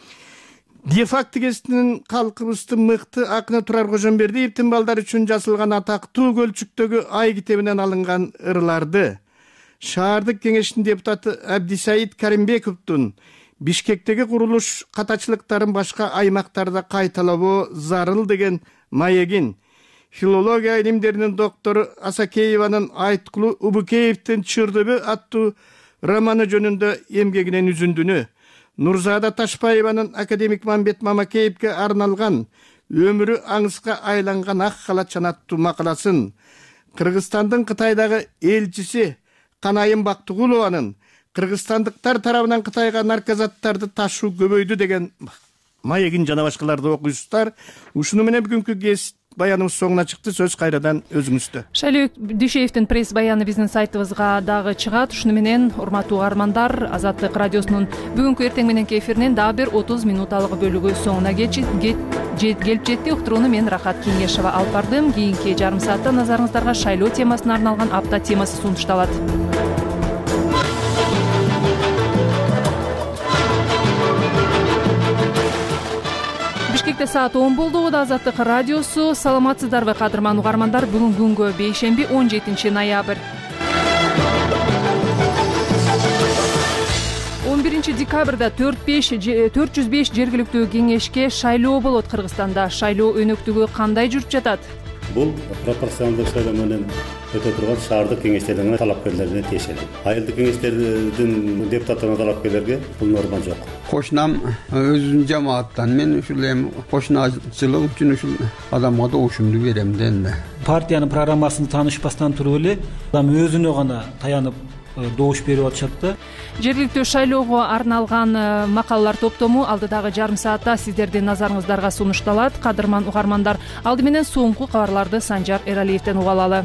Де-факто гестинин калкыбыздын мыкты акыны Турар Кожомбердиевдин балдар үчүн жасалган атактуу көлчүктөгү ай китебинен алынган ырларды шаардык кеңештин депутаты Абдисаид Каримбековдун Бишкектеги курулуш катачылыктарын башка аймактарда кайталабоо зарыл деген маегин, филология илимдеринин доктору Асакееванын Айткулу Убукеевдин Чырдыбы аттуу романы жөнүндө эмгегинен үзүндүнү, Нурзада Ташпаеванын академик Мамбет Мамакеевге арналган өмүрү аңыска айланган ак халат жанаттуу макаласын Кыргызстандын Кытайдагы элчиси Канайым Бактыгулованын кыргызстандыктар тарабынан Кытайга наркозаттарды ташуу көбөйдү деген маегин жана башкаларды окуйсуздар. Ушуну менен бүгүнкү кесип баяныбыз соңуна чыкты. Сөз кайрадан өзүңүздө. Шайлоо Дүйшеевдин пресс баяны биздин сайтыбызга дагы чыгат. Ушуну менен урматтуу угармандар, Азаттык радиосунун бүгүнкү эртең мененки эфиринин дагы бир 30 минуталык бөлүгү соңуна келип жетти. Уктурууну мен Рахат Кеңешова алып бардым. Кийинки жарым саатта назарыңыздарга шайлоо темасына арналган апта темасы сунушталат. Бишкекте саат 10 болду. Азаттык радиосу. Саламатсыздарбы кадырман угармандар? Бүгүн күнгө бейшемби 17 ноябрь. 11 декабрда 405 жергиликтүү кеңешке шайлоо болот Кыргызстанда. Шайлоо өнөктүгү кандай жүрүп жатат? Бул пропорционалдык шайлоо менен өтө турган шаардык кеңештердин талапкерлерине тиешелүү. Айылдык кеңештердин депутаттарына талапкерлерге бул норма жок. Кошунам өзүнүн жамааттан мен ушул эми кошуначылык үчүн ушул адамга добушумду берем да. Партиянын программасын таанышпастан туруп эле адам өзүнө гана таянып добуш берип атышат да. Жергиликтүү шайлоого арналган макалалар топтому алдыдагы жарым саатта сиздердин назарыңыздарга сунушталат. Кадырман угармандар, алды менен соңку кабарларды Санжар Эралиевден уга алалы.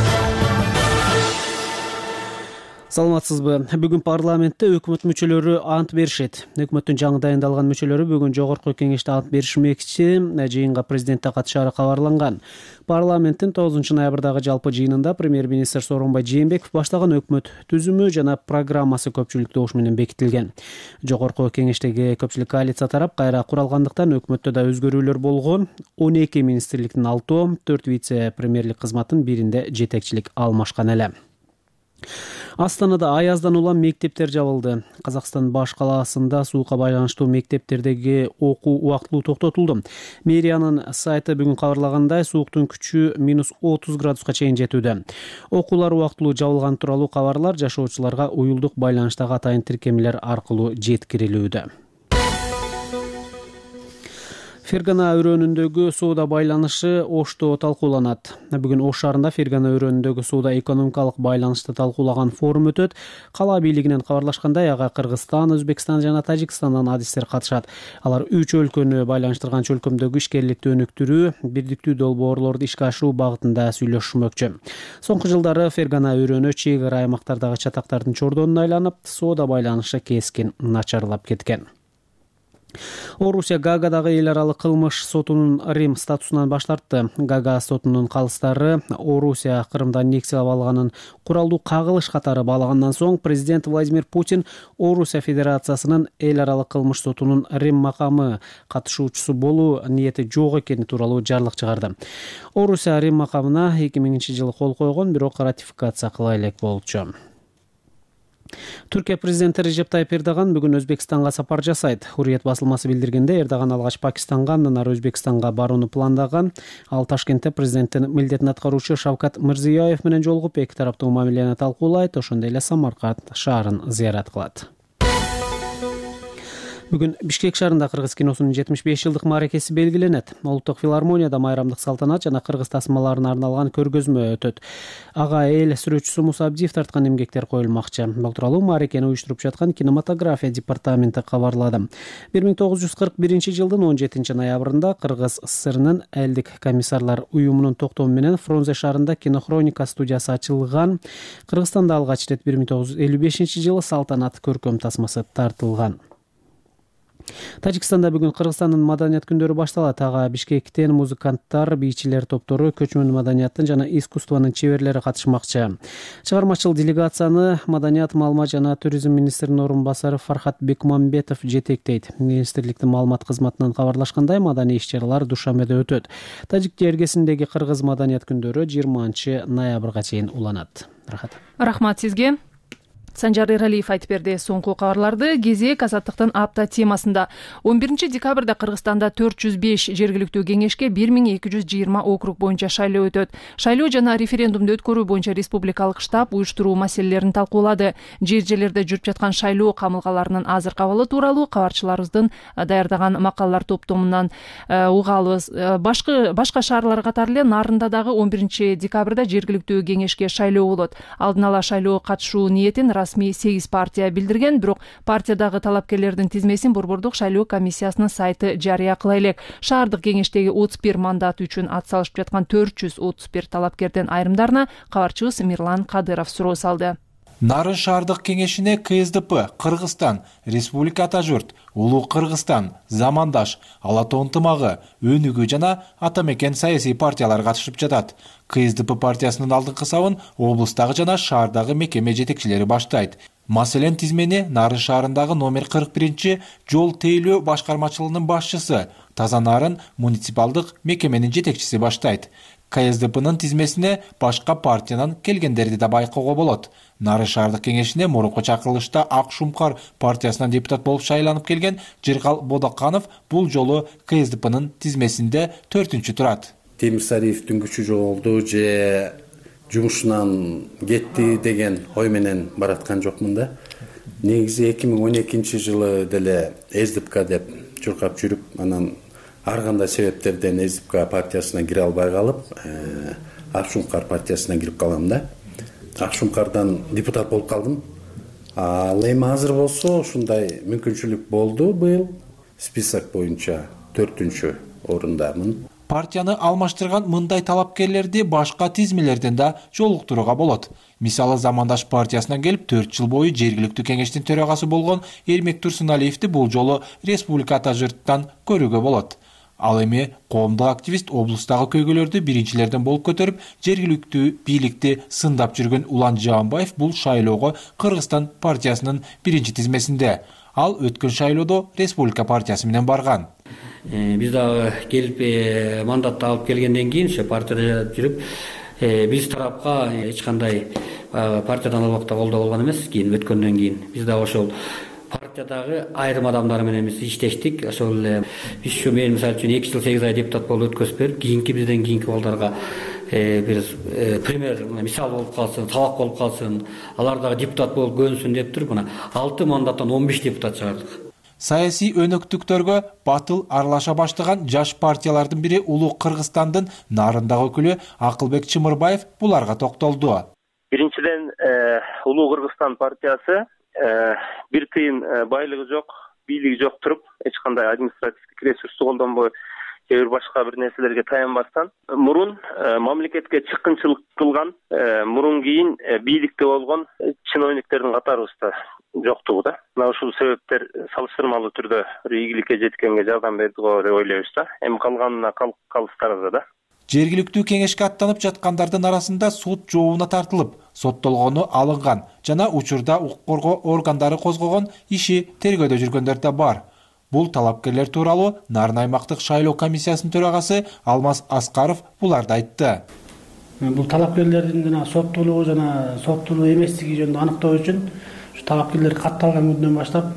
Саламатсызбы? Бүгүн парламентте өкмөт мүчөлөрү ант беришет. Өкмөттүн жаңы дайындалган мүчөлөрү бүгүн жогорку кеңеште ант беришмекчи. Жыйынга президентте катышаары кабарланган. Парламенттин 9 ноябрдагы жалпы жыйынында премьер-министр Сооронбай Жээнбеков баштаган өкмөт түзүмү жана программасы көпчүлүк добуш менен бекитилген. Жогорку кеңештеги көпчүлүк коалиция тарап кайра куралгандыктан өкмөттө да өзгөрүүлөр болгон. 12 министрликтин 6, 4 вице-премьерлик кызматтын биринде жетекчилик алмашкан эле. Астанада аяздан улам мектептер жабылды. Казакстан баш калаасында суука байланыштуу мектептердеги окуу убактылуу токтотулду. Мэриянын сайты бүгүн кабарлагандай, сууктун күчү -30 градуска чейин жетүүдө. Окуулар убактылуу жабылган тууралуу кабарлар жашоочуларга уюлдук байланыштагы атайын тиркемелер аркылуу жеткирилүүдө. Фергана өрөөнүндөгү соода байланышы Ошто талкууланат. Бүгүн Ош шаарында Фергана өрөөнүндөгү соода экономикалык байланышты талкуулаган форум өтөт. Кала бийлигинен кабарлашкандай, ага Кыргызстан, Өзбекстан жана Тажикстандан адистер катышат. Алар 3 өлкөнү байланыштырган чөлкөмдөгү ишкерликти өнүктүрүү, бирдиктүү долбоорлорду ишке ашыруу багытында сүйлөшмөкчү. Соңку жылдары Фергана өрөөнү чек ара аймактардагы чатактардын чордонуна айланып, соода байланышы кескин начарлап кеткен. Орусия Гаагадагы эл аралык кылмыш сотунун Рим статусунан баш тартты. Гага сотунун калыстары Орусия Кырымда аннексиялап алганын куралдуу кагылыш катары баалагандан соң президент Владимир Путин Орусия Федерациясынын эл аралык кылмыш сотунун Рим макамы катышуучусу болуу ниети жок экени тууралуу жарлык чыгарды. Орусия Рим макамына 2000-жылы кол койгон, бирок ратификация кыла элек болчу. Түркия президенти Режеп Тайип Эрдоган бүгүн Өзбекстанга сапар жасайт. Хурриет басылмасы билдиргенде, Эрдоган алгач Пакистанга, андан ары Өзбекстанга барууну пландаган. Ал Ташкентте президенттин милдетин аткаруучу Шавкат Мирзиёев менен жолугуп эки тараптуу мамилени талкуулайт, ошондой эле Самарканд шаарын зыярат кылат. Бүгүн Бишкек шаарында кыргыз киносунун 75 жылдык мааракеси белгиленет. Улуттук филармонияда майрамдык салтанат жана кыргыз тасмаларына арналган көргөзмө өтөт. Ага эл сүрөтчүсү Муса Абдиев тарткан эмгектер коюлмакчы. Бул тууралуу мааракени уюштуруп жаткан кинематография департаменти кабарлады. 1941 жылдын 17 ноябрында Кыргыз ССРнын элдик комиссарлар уюмунун токтому менен Фрунзе шаарында кинохроника студиясы ачылган. Кыргызстанда алгач ирет 1955 жылы салтанат көркөм тасмасы тартылган. Тажикстанда бүгүн Кыргызстандын маданият күндөрү башталат. Ага Бишкектен музыканттар, бийчилер топтору, көчмөн маданияттын жана искусствонун чеберлери катышмакчы. Чыгармачыл делегацияны маданият, маалымат жана туризм министринин орун басары Фархат Бекмамбетов жетектейт. Министрликтин маалымат кызматынан кабарлашкандай, маданий иш-чаралар Душанбеде өтөт. Тажик жергесиндеги Кыргыз маданият күндөрү 20 ноябрга чейин уланат. Рахмат сизге. Санжар Эралиев айтып берди. Соңку кабарларды кезек азаттыктын апта темасында. 11 декабрда Кыргызстанда 405 жергиликтүү кеңешке 1220 округ боюнча шайлоо өтөт. Шайлоо жана референдумду өткөрүү боюнча республикалык штаб уюштуруу маселелерин талкуулады. Жер-жерлерде жүрүп жаткан шайлоо камылгаларынын азыркы абалы тууралуу кабарчыларыбыздын даярдаган макалалар топтомунан угалыбыз. Башка шаарлар катары эле Нарында дагы 11 декабрда жергиликтүү кеңешке шайлоо болот. Алдын ала шайлоого катышуу ниетин расмий 8 партия билдирген, бирок партиядагы талапкерлердин тизмесин Борбордук шайлоо комиссиясынын сайты жарыя кыла элек. Шаардык кеңештеги 31 мандат үчүн ат салышып жаткан 431 талапкерден айрымдарына кабарчыбыз Мирлан Кадыров суроо салды. Нарын шаардык кеңешине КСДП, Кыргызстан, Республика Ата Журт, Улуу Кыргызстан, Замандаш, Ала Тоо ынтымагы, Өнүгүү жана Ата Мекен саясий партиялар катышып жатат. КСДП партиясынын алдыңкы сабын облустагы жана шаардагы мекеме жетекчилери баштайт. Маселен тизмени Нарын шаарындагы номер 41 жол тейлөө башкармачылыгынын башчысы, Таза Нарын муниципалдык мекеменин жетекчиси баштайт. КСДПнын тизмесине башка партиянан келгендерди да байкоого болот. Нарын шаардык кеңешине мурунку чакырылышта Ак Шумкар партиясынан депутат болуп шайланып келген Жыргал Бодоканов бул жолу КСДПнын тизмесинде 4-чү турат. Темирсариевдин күчү жоголду же жумушунан кетти деген ой менен бараткан жокмун да. Негизи 2012 жылы деле СДПК деп чуркап жүрүп, анан ар кандай себептерден СДПК партиясына кире албай калып, Ак Шумкар партиясына кирип калам да. Ак Шумкардан депутат болуп калдым. Ал эми азыр болсо ушундай мүмкүнчүлүк болду. Быйыл список боюнча 4-чү орундамын. Партияны алмаштырган мындай талапкерлерди башка тизмелерден да жолуктурууга болот. Мисалы Замандаш партиясынан келип 4 жыл бою жергиликтүү кеңештин төрагасы болгон Эрмек Турсуналиевди бул жолу Республика Ата Журттан көрүүгө болот. Ал эми коомдук активист облустагы көйгөйлөрдү биринчилерден болуп көтөрүп, жергиликтүү бийликти сындап жүргөн Улан Жаанбаев бул шайлоого Кыргызстан партиясынын биринчи тизмесинде. Ал өткөн шайлоодо Республика партиясы менен барган. Биз дагы келип мандатты алып келгенден кийин ошо партияда жүрүп, биз тарапка эч кандай партиядан албакта колдоо болгон эмес. Кийин өткөндөн кийин биз дагы ошол партиядагы айрым адамдар менен биз иштештик. Ошол эле биз ушу мен мисалы үчүн 2 жыл 8 ай депутат болуп өткөзүп берип, кийинки бизден кийинки балдарга бир пример, мисал болуп калсын, сабак болуп калсын, алар дагы депутат болуп көнсүн деп туруп, мына 6 мандаттан 15 депутат чыгардык. Саясий өнөктүктөргө батыл аралаша баштаган жаш партиялардын бири Улуу Кыргызстандын Нарындагы өкүлү Акылбек Чымырбаев буларга токтолду. Биринчиден, Улуу Кыргызстан партиясы бир тыйын байлыгы жок, бийлиги жок туруп, эч кандай административдик ресурсту колдонбой, же бир башка бир нерселерге таянбастан, мурун мамлекетке чыккынчылык кылган, мурун кийин бийликте болгон чиновниктердин катарыбызда жоктугу да. Мына ушул себептер салыштырмалуу түрдө ийгиликке жеткенге жардам берди го деп ойлойбуз да. Эми калганына калыштарыбыз да. Жергиликтүү кеңешке аттанып жаткандардын арасында сот жообуна тартылып, соттолгону алынган жана учурда укук коргоо органдары козгогон иши тергөөдө жүргөндөр да бар. Бул талапкерлер тууралуу Нарын аймактык шайлоо комиссиясынын төрагасы Алмаз Аскаров буларды айтты. Бул талапкерлердин жана соттолугу жана соттолуу эместиги жөнүндө аныктоо үчүн талапкерлер катталган күндөн баштап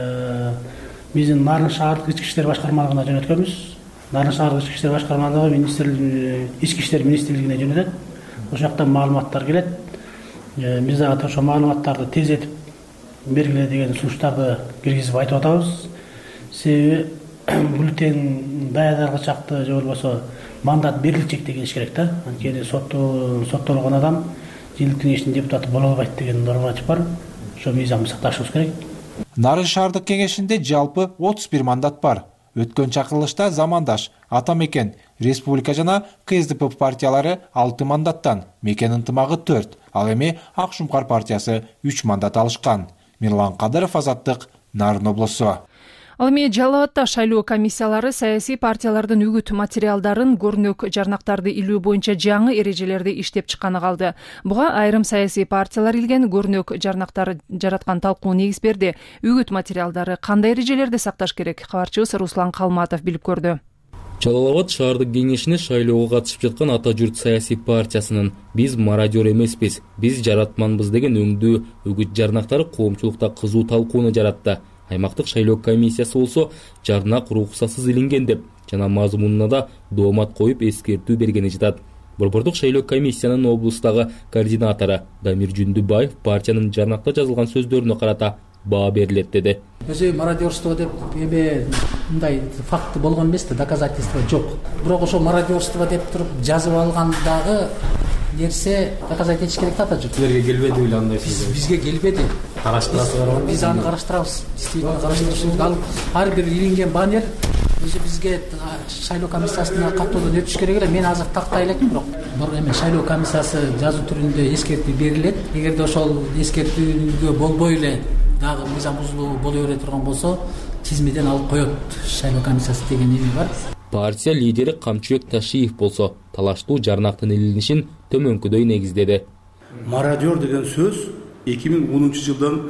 биздин Нарын шаардык ички иштер башкармалыгына жөнөткөнбүз. Нарын шаардык ички иштер башкармалыгы ички иштер министрлигине жөнөтөт. Ошол жактан маалыматтар келет. Биз дагы ошол маалыматтарды тездетип бергиле деген сунуштарды киргизип айтып атабыз. Себеби бюллетень даярдарга чакты же болбосо мандат берилчек деген иш керек да. Анткени соттолгон адам жергиликтүү кеңештин депутаты боло албайт деген норматив бар. Ошо мыйзамды сакташыбыз керек. Нарын шаардык кеңешинде жалпы 31 мандат бар. Өткөн чакырылышта Замандаш, Ата Мекен, Республика жана КСДП партиялары 6 мандаттан, Мекен ынтымагы 4, ал эми Ак Шумкар партиясы 3 мандат алышкан. Мирлан Кадыров, Азаттык, Нарын облусу. Ал эми Жалал Абадта шайлоо комиссиялары саясий партиялардын үгүт материалдарын, көрнөк жарнактарды илүү боюнча жаңы эрежелерди иштеп чыкканы калды. Буга айрым саясий партиялар илген көрнөк жарнактар жараткан талкуу негиз берди. Үгүт материалдары кандай эрежелерди сакташ керек? Кабарчыбыз Руслан Калматов билип көрдү. Жалал Абад шаардык кеңешине шайлоого катышып жаткан Ата журт саясий партиясынын "Биз мародер эмеспиз, биз жаратманбыз" деген өңдүү үгүт жарнактары коомчулукта кызуу талкууну жаратты. Аймактык шайлоо комиссиясы болсо жарнак уруксатсыз илинген деп жана мазмунуна да доомат коюп эскертүү бергени жатат. Борбордук шайлоо комиссиянын облустагы координатору Дамир Жүндүбаев партиянын жарнакта жазылган сөздөрүнө карата баа берилет деди. Өзү мародерство деп мындай факты болгон эмес да, доказательство жок. Бирок ошо мародерство деп туруп жазып алгандагы нерсе доказать этиш керек да Ата журт. Силерге келбеди беле андай сөз? Бизге келбеди. Караштырасыздар? Биз аны караштырабыз. Действительно караштырабыз. Ал ар бир илинген баннер өзү бизге шайлоо комиссиясына каттоодон өтүш керек эле. Мен азыр тактай элекмин, бирок эме шайлоо комиссиясы жазуу түрүндө эскертүү берилет. Эгерде ошол эскертүүгө болбой эле дагы мыйзам бузулуу боло бере турган болсо, тизмеден алып коет шайлоо комиссиясы деген эме бар. Партия лидери Камчыбек Ташиев болсо талаштуу жарнактын илинишин төмөнкүдөй негиздеди. Мародер деген сөз 2010 жылдан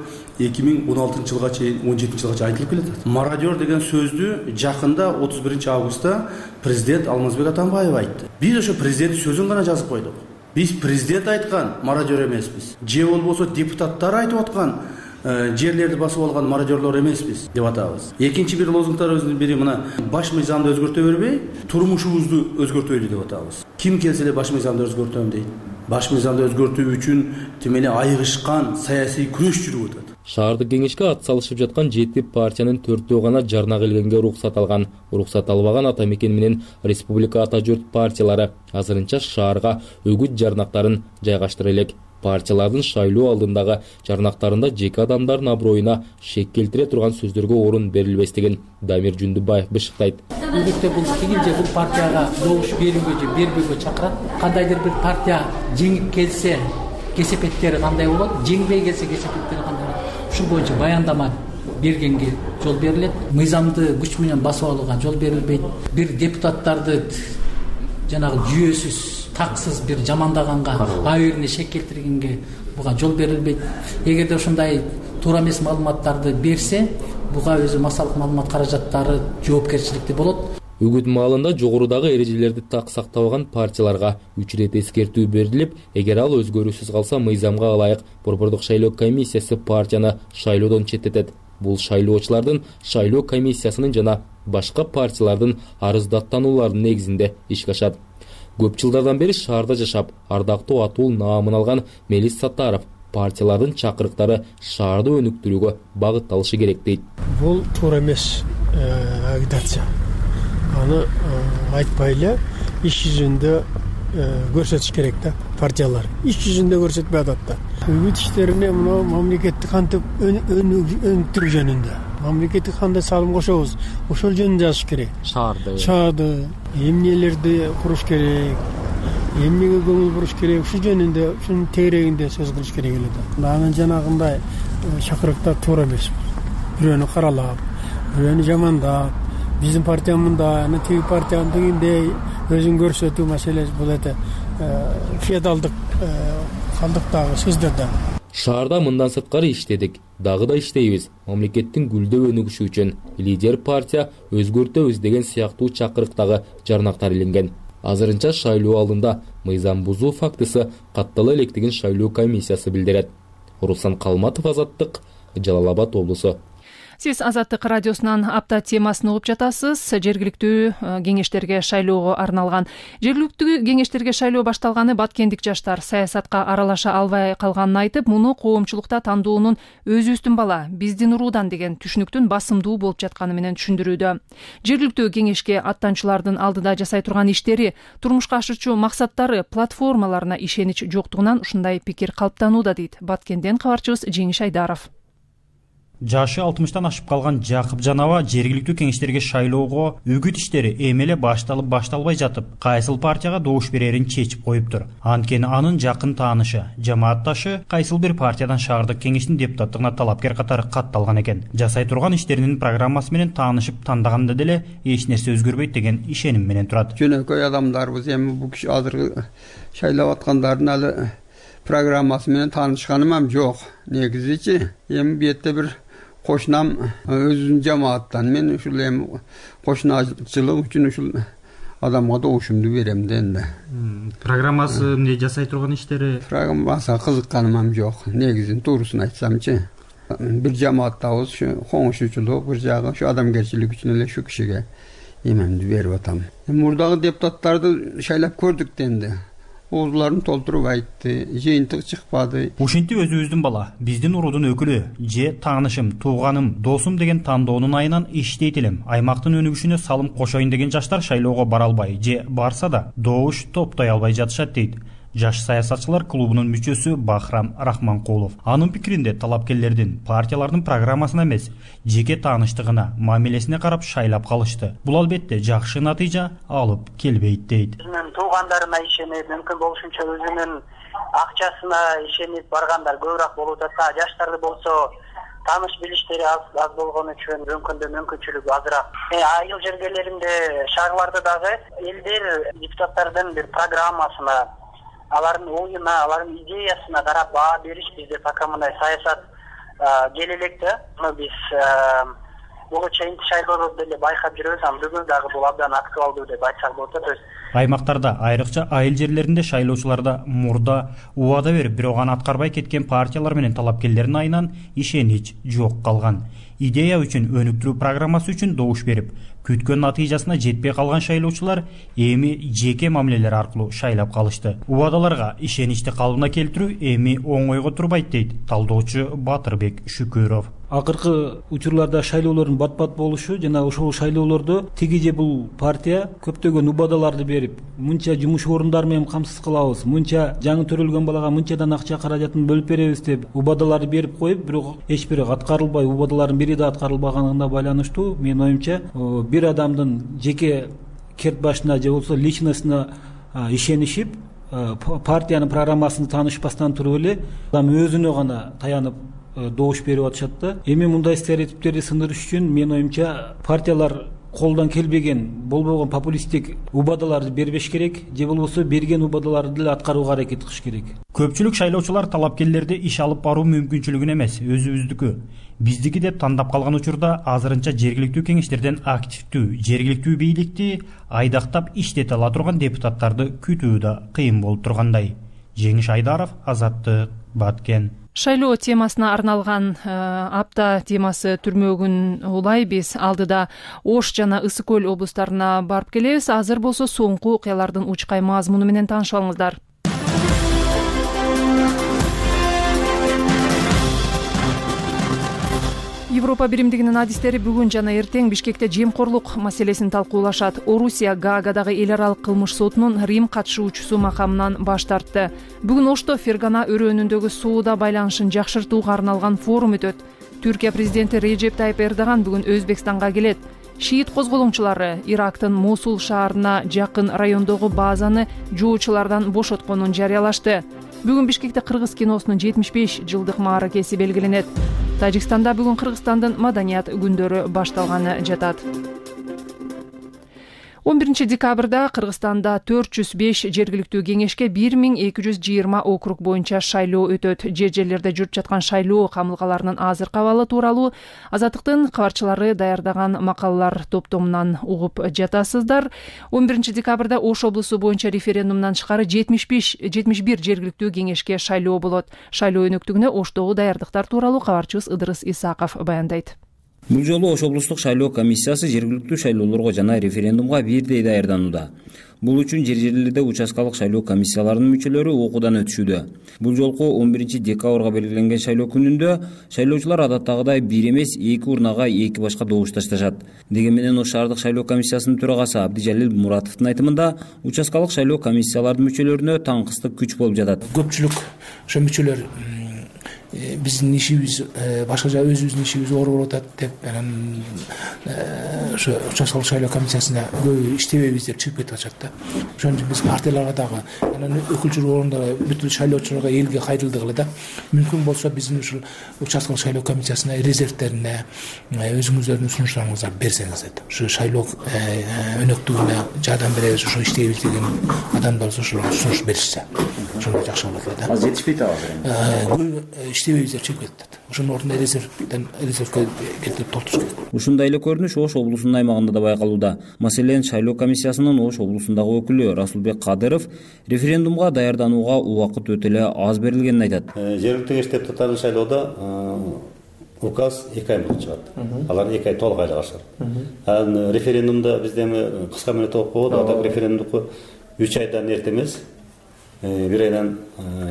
2016 жылга чейин 17 жылга чейин айтылып келет. Мародер деген сөздү жакында 31 августта президент Алмазбек Атамбаев айтты. Биз ошо президент сөзүн гана жазып койдук. Биз президент айткан мародер эмеспиз. Же болбосо депутаттар айтып аткан жерлерди басып алган мародерлор эмеспиз деп атабыз. Экинчи бир лозунгтарыбыздын бири мына баш мыйзамды өзгөртө бербей, турмушубузду өзгөртөйлү деп атабыз. Ким келсе эле баш мыйзамды өзгөртөм дейт. Баш мыйзамды өзгөртүү үчүн тимеле айыгышкан саясий күрөш жүрүп атат. Шаардык кеңешке ат салышып жаткан 7 партиянын 4-өө гана жарнак илгенге уруксат алган. Уруксат албаган Ата Мекен менен Республика Ата журт партиялары азырынча шаарга үгүт жарнактарын жайгаштыра элек. Партиялардын шайлоо алдындагы жарнактарында жеке адамдардын аброюна шек келтире турган сөздөргө орун берилбестигин Дамир Жүндүбаев бышыктайт. Бүгүнкү бул тигинже бул партияга добуш берүүгө же бербөөгө чакырат. Кандайдыр бир партия жеңип келсе, кесепеттери кандай болот? Жеңбей келсе кесепеттери кандай болот? Ушул боюнча баяндама бергенге жол берилет. Мыйзамды күч менен басып алууга жол берилбейт. Бир депутаттарды жанагы жүйөсүз, таксыз бир жамандаганга, абийирине шек келтиргенге буга жол берилбейт. Эгерде ушундай туура эмес маалыматтарды берсе, буга өзү массалык маалымат каражаттары жоопкерчиликти болот. Үгүт маалында жогорудагы эрежелерди так сактабаган партияларга 3 рет эскертүү берилип, эгер ал өзгөрүүсүз калса мыйзамга ылайык борбордук шайлоо комиссиясы партияны шайлоодон четтетет. Бул шайлоочулардын шайлоо комиссиясынын жана башка партиялардын арыздаттанууларынын негизинде ишке ашат. Көп жылдардан бери шаарда жашап, ардактуу атуу наамын алган Мелис Саттаров партиялардын чакырыктары шаарды өнүктүрүүгө багытталышы керек дейт. Бул туура эмес агитация. Аны айтпай эле иш жүзүндө көрсөтүш керек да партиялар. Иш жүзүндө көрсөтпөй атат да. Үгүт иштерине мына мамлекеттик кантип өнүктүрүү жөнүндө. Мамлекеттик кандай салым кошобуз, ошол жөнүндө жазыш керек. Шаарды, эмнелерди куруш керек, эмнеге көңүл буруш керек, ушул жөнүндө, ушунун тегерегинде сөз кылыш керек эле да. Анын жанагындай чакырыктар туура эмес. Бирөөнү каралап, бирөөнү жамандап, биздин партия мындай, анан тиги партиянын тигиндей өзүн көрсөтүү маселеси бул эте феодалдык калдыктагы сөздөр да. Шаарда мындан сырткары иштедик, дагы да иштейбиз. Мамлекеттин гүлдөп өнүгүшү үчүн лидер партия өзгөртөбүз деген сыяктуу чакырыктагы жарнактар илинген. Азырынча шайлоо алдында мыйзам бузуу фактысы каттала электигин шайлоо комиссиясы билдирет. Руслан Калматов, Азаттык, Жалал Абад облусу. Сиз Азаттык радиосунан апта темасын угуп жатасыз. Жергиликтүү кеңештерге шайлоого арналган. Жергиликтүү кеңештерге шайлоо башталганы баткендик жаштар саясатка аралаша албай калганын айтып, муну коомчулукта тандоонун өзүбүздүн бала, биздин уруудан деген түшүнүктүн басымдуу болуп жатканы менен түшүндүрүүдө. Жергиликтүү кеңешке аттанчылардын алдыда жасай турган иштери, турмушка ашырчу максаттары, платформаларына ишенич жоктугунан ушундай пикир калыптанууда дейт Баткенден кабарчыбыз Жеңиш Айдаров. Жашы 60-тан ашып калган Жакып Жанаба жергиликтүү кеңештерге шайлоого үгүт иштери эми эле башталып башталбай жатып, кайсыл партияга добуш берерин чечип коюптур. Анткени анын жакын таанышы, жамаатташы кайсыл бир партиядан шаардык кеңештин депутаттыгына талапкер катары катталган экен. Жасай турган иштеринин программасы менен таанышып тандаганда деле эч нерсе өзгөрбөйт деген ишеним менен турат. Жөнөкөй адамдарбыз, эми бул киши азыркы шайлап аткандардын алы программасы менен таанышканым ham жок. Негизичи эми бу жерде бир кошунам өзүнүн жамааттан мен ушул эми кошуначылык үчүн ушул адамга добушумду берем да энди. Программасы эмне жасай турган иштери? Программасына кызыкканым жок. Негизин туурусун айтсамчы, бир жамааттабыз, ушу коңушучулук, бир жагы ушу адамгерчилик үчүн эле ушу кишиге эмемди берип атам. Мурдагы депутаттарды шайлап көрдүк денди. Оозларын толтуруп айтты, жыйынтык чыкпады. Ушинти өзүбүздүн бала, биздин урудун өкүлү, же таанышым, тууганым, досум деген тандоонун айынан иштейт элем. Аймактын өнүгүшүнө салым кошоюн деген жаштар шайлоого бара албай, же барса да добуш топтой албай жатышат дейт. Жаш саясатчылар клубунун мүчөсү Бахрам Рахманкулов. Анын пикиринде талапкерлердин партиялардын программасына эмес, жеке тааныштыгына, мамилесине карап шайлап калышты. Бул албетте жакшы натыйжа алып келбейт дейт. Өзүнүн туугандарына ишенип, мүмкүн болушунча өзүнүн акчасына ишенип баргандар көбүрөөк болуп атат. Жаштарды болсо тааныш билиштери аз болгон үчүн мүмкүнчүлүгү азыраак. Айыл жергелеринде шаарларда дагы элдер депутаттардын бир программасына, алардын оюна, алардын идеясына карап баа бериш бизде пока мындай саясат келе элек да. Биз буга чейин шайлоодо деле байкап жүрөбүз, анан бүгүн дагы бул абдан актуалдуу деп айтсак болот да. Аймактарда, айрыкча айыл жерлеринде шайлоочуларда мурда убада берип, бирок аны аткарбай кеткен партиялар менен талапкерлердин айынан ишенич жок калган. Идея үчүн өнүктүрүү программасы үчүн добуш берип, күткөн натыйжасына жетпей калган шайлоочулар эми жеке мамилелер аркылуу шайлап калышты. Убадаларга ишеничти калыбына келтирүү эми оңойго турбайт дейт талдоочу Батырбек Шүкөров. Акыркы учурларда шайлоолордун бат-бат болушу жана ошол шайлоолордо тиги же бул партия көптөгөн убадаларды берип, мынча жумуш орундары менен камсыз кылабыз, мынча жаңы төрөлгөн балага мынчадан акча каражатын бөлүп беребиз деп убадаларды берип коюп, бирок эч бири аткарылбай, убадалардын бири да аткарылбаганына байланыштуу менин оюмча бир адамдын жеке керт башына же болбосо личностуна ишенишип, партиянын программасын таанышпастан туруп эле адам өзүнө гана таянып добуш берип атышат да. Эми мындай стереотиптерди сындырыш үчүн менин оюмча партиялар колдон келбеген, болбогон популисттик убадаларды бербеш керек, же болбосо берген убадаларды деле аткарууга аракет кылыш керек. Көпчүлүк шайлоочулар талапкерлерди иш алып баруу мүмкүнчүлүгүн эмес, өзүбүздүкү, биздики деп тандап калган учурда азырынча жергиликтүү кеңештерден активдүү, жергиликтүү бийликти айдактап иштете ала турган депутаттарды күтүү да кыйын болуп тургандай. Жеңиш Айдаров, Азаттык, Баткен. Шайлоо темасына арналган апта темасы түрмөгүн улай биз алдыда Ош жана Ысык Көл облустарына барып келебиз. Азыр болсо соңку окуялардын учкай мазмуну менен таанышып алыңыздар. Европа биримдигинин адистери бүгүн жана эртең Бишкекте жемкорлук маселесин талкуулашат. Орусия Гаагадагы эл аралык кылмыш сотунун Рим катышуучусу макамынан баш тартты. Бүгүн Ошто Фергана өрөөнүндөгү соода байланышын жакшыртууга арналган форум өтөт. Түркия президенти Режеп Тайып Эрдоган бүгүн Өзбекстанга келет. Шиит козголоңчулары Ирактын Мосул шаарына жакын райондогу базаны жоочулардан бошотконун жарыялашты. Бүгүн Бишкекте кыргыз киносунун 75 жылдык мааракеси белгиленет. Тажикстанда бүгүн Кыргызстандын маданият күндөрү башталганы жатат. 11 декабрда Кыргызстанда 405 жергиликтүү кеңешке 1220 округ боюнча шайлоо өтөт. Жер-жерлерде жүрүп жаткан шайлоо камылгаларынын азыркы абалы тууралуу Азаттыктын кабарчылары даярдаган макалалар топтомунан угуп жатасыздар. 11 декабрда Ош облусу боюнча референдумдан тышкары 71 жергиликтүү кеңешке шайлоо болот. Шайлоо өнөктүгүнө Оштогу даярдыктар тууралуу кабарчыбыз Ыдырыс Исаков баяндайт. Бул жолу Ош облустук шайлоо комиссиясы жергиликтүү шайлоолорго жана референдумга бирдей даярданууда. Бул үчүн жер-жерлерде участкалык шайлоо комиссияларынын мүчөлөрү окуудан өтүшүүдө. Бул жолку 11 декабрга белгиленген шайлоо күнүндө шайлоочулар адаттагыдай бир эмес 2 урнага 2 башка добуш ташташат. Деген менен Ош шаардык шайлоо комиссиясынын төрагасы Абдижалил Муратовдун айтымында участкалык шайлоо комиссияларынын мүчөлөрүнө таңкыстык күч болуп жатат. Көпчүлүк ошо мүчөлөр биздин ишибиз башка жагы өзүбүздүн ишибиз оор болуп атат деп анан ошо участкалык шайлоо комиссиясына көп иштебейбиз деп чыгып кетип атышат да. Ошон үчүн биз партияларга дагы анан өкүлчүлүк орундарга бүт шайлоочуларга элге кайрылдык эле да. Мүмкүн болсо биздин ушул участкалык шайлоо комиссиясына резервтерине өзүңүздөрдүн сунуштарыңыздарды берсеңиздер. Ушу шайлоо өнөктүгүнө жардам беребиз, ошо иштейбиз деген адамдар ошол сунуш беришсе ошондо жакшы болот эле да. Азыр жетишпейт азыр. иштебейбиз деп чыгып кетет. Ошонун ордуна резервке келтирип толтуруш керек. Ушундай эле көрүнүш Ош облусунун аймагында да байкалууда. Маселен, шайлоо комиссиясынын Ош облусундагы өкүлү Расулбек Кадыров референдумга даярданууга убакыт өтө эле аз берилгенин айтат. Жергиликтүү кеңеш депутаттарын шайлоодо указ 2 ай мурун чыгат. Алар 2 ай толук айлашат. Референдумда бизде кыска мөөнөт болуп коет. Ада референдумду 3 айдан эрте эмес, 1 айдан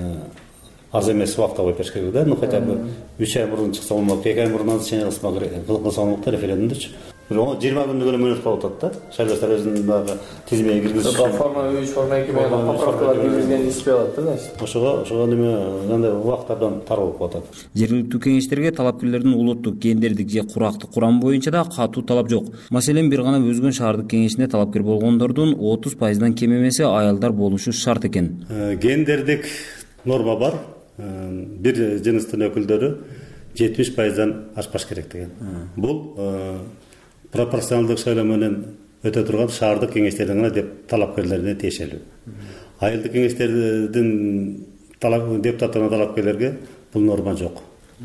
аз эмес убакытта коюп бериш керек да. Хотя бы 3 ай мурун чыкса болмок, 2 ай мурун назначение кылса болмок да референдумдучу. 20 күнгө эле мөөнөт калып атат да. Шайлоочулар өзүнүн баягы тизимеге киргизип. Форма 3, форма 2 менен поправкалар киргизген испей алат да, значит. Ошого неме андай убактардан тар болуп атат. Жергиликтүү кеңештерге талапкерлердин улуттук, гендердик же курактык курамы боюнча да катуу талап жок. Маселен, бир гана Өзгөн шаардык кеңешине талапкер болгондордун 30% кем эмеси аялдар болушу шарт экен. Гендердик норма бар. Бир жыныстын өкүлдөрү 70% ашпаш керек деген. Бул пропорционалдык шайлоо менен өтө турган шаардык кеңештердин гана талапкерлерине тиешелүү. Айылдык кеңештердин депутаттарына талапкерлерге бул норма жок.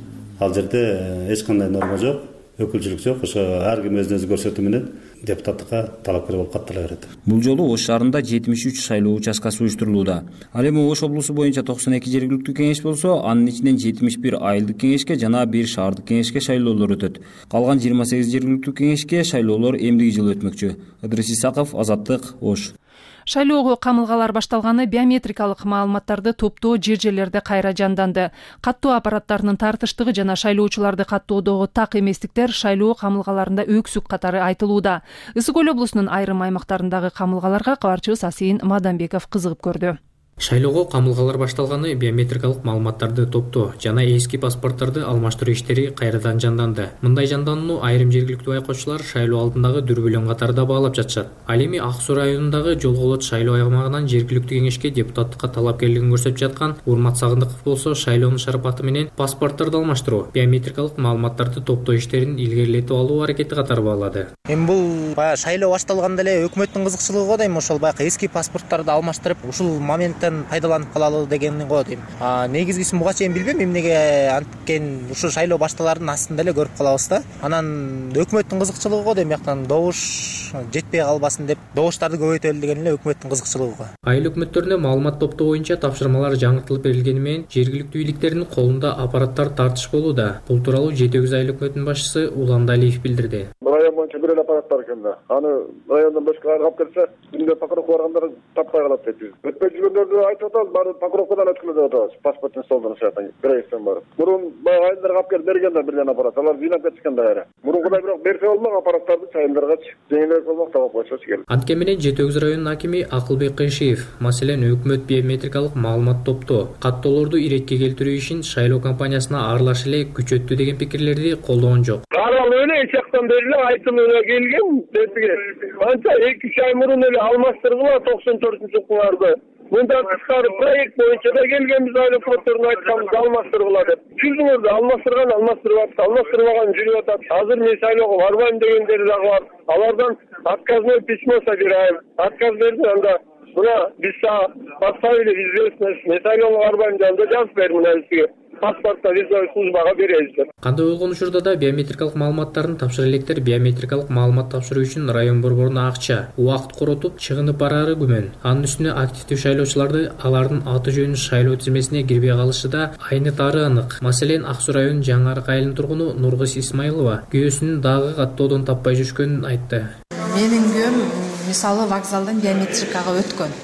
Ал жерде эч кандай норма жок, өкүлчүлүк жок. Ошо ар ким өзүнүн көрсөтүү менен депутаттыкка талапкер болуп каттала берет. Бул жолу Ош шаарында 73 шайлоо участкасы уюштурулууда. Ал эми Ош облусу боюнча 92 жергиликтүү кеңеш болсо, анын ичинен 71 айылдык кеңешке жана 1 шаардык кеңешке шайлоолор өтөт. Калган 28 жергиликтүү кеңешке шайлоолор эмдиги жылы өтмөкчү. Ыдрис Исаков, Азаттык, Ош. Шайлоого камылгалар башталганы биометрикалык маалыматтарды топтоо жер-жерлерде кайра жанданды. Каттоо аппараттарынын тартыштыгы жана шайлоочуларды каттоодогу так эместиктер шайлоо камылгаларында өксүк катары айтылууда. Ысык Көл облусунун айрым аймактарындагы камылгаларга кабарчыбыз Асейин Маданбеков кызыгып көрдү. Шайлоого камылгалар башталганы биометрикалык маалыматтарды топтоо жана эски паспорттарды алмаштыруу иштери кайрадан жанданды. Мындай жанданууну айрым жергиликтүү байкоочулар шайлоо алдындагы дүрбөлөң катарда баалап жатышат. Ал эми Ак Суу районундагы Жолголот шайлоо аймагынан жергиликтүү кеңешке депутаттыкка талапкерлигин көрсөтүп жаткан Урмат Сагындыков болсо шайлоонун шарапаты менен паспорттарды алмаштыруу, биометрикалык маалыматтарды топтоо иштерин илгерилетип алуу аракети катары баалады. Эми бул баягы шайлоо башталганда эле өкмөттүн кызыкчылыгы го дейм, ошол баягы эски паспорттарды алмаштырып, ушул моменттен пайдаланып калалы дегени го дейм. Негизгисин буга чейин билбейм, эмнеге анткен ушу шайлоо башталаардын астында эле көрүп калабыз да. Анан өкмөттүн кызыкчылыгы го дейм, жактан добуш жетпей калбасын деп добуштарды көбөйтөлү деген эле өкмөттүн кызыкчылыгы го. Айыл өкмөттөрүнө маалымат топтоо боюнча тапшырмалар жаңыртылып берилгени менен жергиликтүү бийликтердин колунда аппараттар тартыш болууда. Бул тууралуу Жети Өгүз айыл өкмөтүнүн башчысы Улан Далиев билдирди. Район боюнча бир эле аппарат бар экен да. Аны райондон башка калып келсе, күндө прокурорго баргандар таппай калат деп. Өтпөй жүргөндөрдү айтып атабыз, баары прокурордон өткүлө деп атабыз. Паспорттун столдон сыяктан грейстен барып. Мурун баягы айылдарга алып келип берген да бирден аппарат. Алар жыйнап кетишкен да ары. Мурункудай бирок берсе болмок аппараттарды айылдаргачы жеңилирээк болмок таап койсочу керек. Анткен менен Жети Өгүз районунун акими Акылбек Кыйшиев, маселен өкмөт биометрикалык маалымат топтоо, каттоолорду иретке келтирүү ишин шайлоо кампаниясына аралаш эле күчөттү деген пикирлерди колдогон жок. Арал эле эч жактан бери эле айтылып эле келген бетиге. Канча 2 ай мурун эле алмаштыргыла 94-жылкыларды. Мындан тышкары проект боюнча да келгенбиз, айыл өкмөттөрүнө айтканбыз алмаштыргыла деп. Түзүңөрдү алмаштырган алмаштырып, алмаштырбаган жүрүп атат. Азыр мен шайлоого барбайм дегендери дагы бар. Алардан отказное письмо собираем. Отказ берди, анда мына биз поставили известность, мен шайлоого барбайм деп жазып бердим мына сизге. Паспортто визовый службага беребиз деп. Кандай болгон учурда да биометрикалык маалыматтарын тапшыра электер биометрикалык маалымат тапшыруу үчүн район борборуна акча, убакыт коротуп чыгынып барары күмөн. Анын үстүнө активдүү шайлоочуларды алардын аты жөнү шайлоо тизмесине кирбей калышы да айнытары анык. Маселен, Ак Суу районунун Жаңы Арык айылынын тургуну Нургыз Исмаилова күйөөсүнүн дагы каттоодон таппай жүргөнүн айтты. Менин күйөөм мисалы вокзалдан биометрикага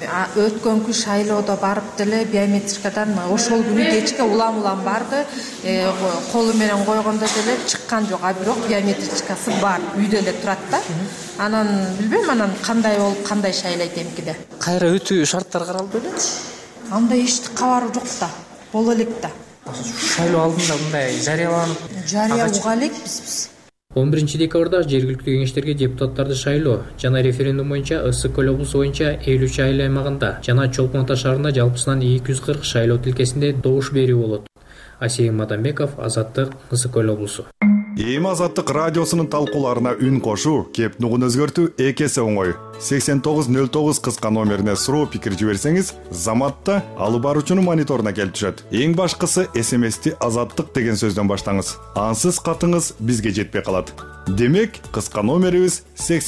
өткөн күн шайлоодо барып деле биометрикадан ошол күнү кечке улам барды, колу менен койгондо деле чыккан жок, а бирок биометрикасы бар, үйдө эле турат да. Анан билбейм, анан кандай болуп кандай шайлайт эмкиде. Кайра өтүү шарттары каралды беле? Андай эч кабары жок да, боло элек да. Шайлоо алдында мындай жарыяланып уга элек биз. 11 декабрда жергиликтүү кеңештерге депутаттарды шайлоо жана референдум боюнча Ысык Көл облусу боюнча 53 айыл аймагында жана Чолпон Ата шаарында жалпысынан 240 шайлоо тилкесинде добуш берүү болот. Асейин Маданбеков, Азаттык, Ысык Көл облусу. Эми Азаттык радиосунун талкууларына үн кошуу, кеп нугун өзгөртүү 2 эсе оңой. 8909 кыска номерине суроо пикир жиберсеңиз, Заматта алып баруучунун мониторуна келип түшөт. Эң башкысы СМСти Азаттык деген сөздөн баштаңыз. Ансыз катыңыз бизге жетпей калат. Демек, кыска номерибиз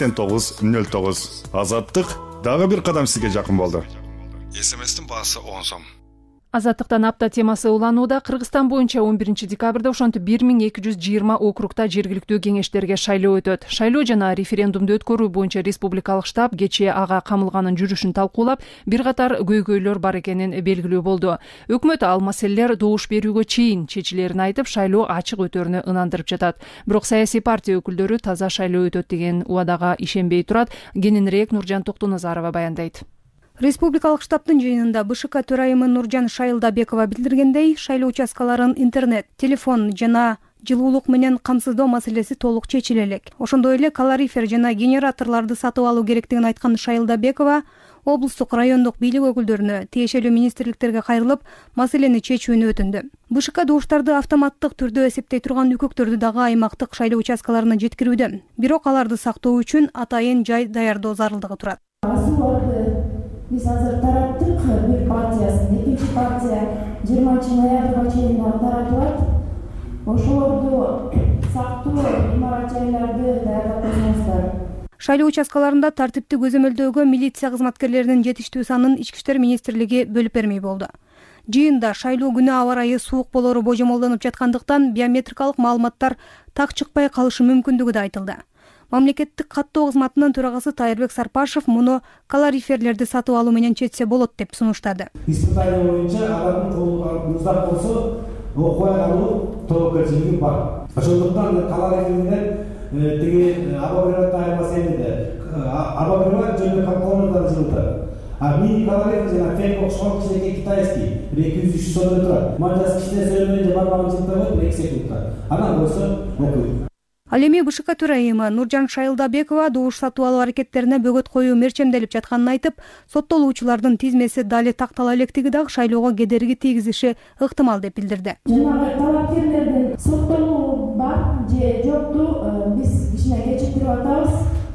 8909. Азаттык дагы бир кадам сизге жакын болду. СМСтин баасы 10 сом. Азаттыктан апта темасы уланууда. Кыргызстан боюнча 11 декабрда ошентип 1220 округда жергиликтүү кеңештерге шайлоо өтөт. Шайлоо жана референдумду өткөрүү боюнча республикалык штаб кечээ ага камылганын жүрүшүн талкуулап, бир катар көйгөйлөр бар экенин белгилүү болду. Өкмөт ал маселелер добуш берүүгө чейин чечилерин айтып, шайлоо ачык өтөрүнө ынандырып жатат. Бирок саясий партия өкүлдөрү таза шайлоо өтөт деген убадага ишенбей турат. Кененирээк Нуржан Токтоназарова баяндайт. Республикалык штабтын жыйынында БШК төрайымы Нуржан Шайылдабекова билдиргендей, шайлоо участкаларын интернет, телефон жана жылуулук менен камсыздоо маселеси толук чечиле элек. Ошондой эле калорифер жана генераторлорду сатып алуу керектигин айткан Шайылдабекова облустук, райондук бийлик өкүлдөрүнө, тиешелүү министрликтерге кайрылып, маселени чечүүнү өтүндү. БШК добуштарды автоматтык түрдө эсептей турган үкөктөрдү дагы аймактык шайлоо участкаларына жеткирүүдө. Бирок аларды сактоо үчүн атайын жай даярдоо зарылдыгы турат. Биз азыр тараттык, бир партиясын, экинчи партия 20 ноябрга чейин таратылат. Ошолорду сактоо имарат жайларды даярдап койсоңуздар. Шайлоо участкаларында тартипти көзөмөлдөөгө милиция кызматкерлеринин жетиштүү санын Ички иштер министрлиги бөлүп бермей болду. Жыйында шайлоо күнү аба ырайы суук болору божомолдонуп жаткандыктан биометрикалык маалыматтар так чыкпай калышы мүмкүндүгү да айтылды. Мамлекеттик каттоо кызматынын төрагасы Тайырбек Сарпашев муну калориферлерди сатып алуу менен чечсе болот деп сунуштады. Испытание боюнча адамдын колу муздак болсо, окуя алуу тоокелчилиги бар. Ошондуктан калориферлер тиги абабират айырмасы эмеде. Абабират жөнүндө калконордон жылытат. А мини калорифер жана фейк окшогон кичинекей китайский 200-300 сомдон турат. Мантас кичине сөйлөгөн же барбагын жылтабы 2 секундта. Анан болсо окуйт. Ал эми БШК төрайымы Нуржан Шайылдабекова добуш сатып алуу аракеттерине бөгөт коюу мерчемделип жатканын айтып, соттолуучулардын тизмеси дали тактала электиги дагы шайлоого кедерги тийгизиши ыктымал деп билдирди. Жанагы талапкерлердин соттолуу бар же жокту биз кичине кечиктирип атабыз.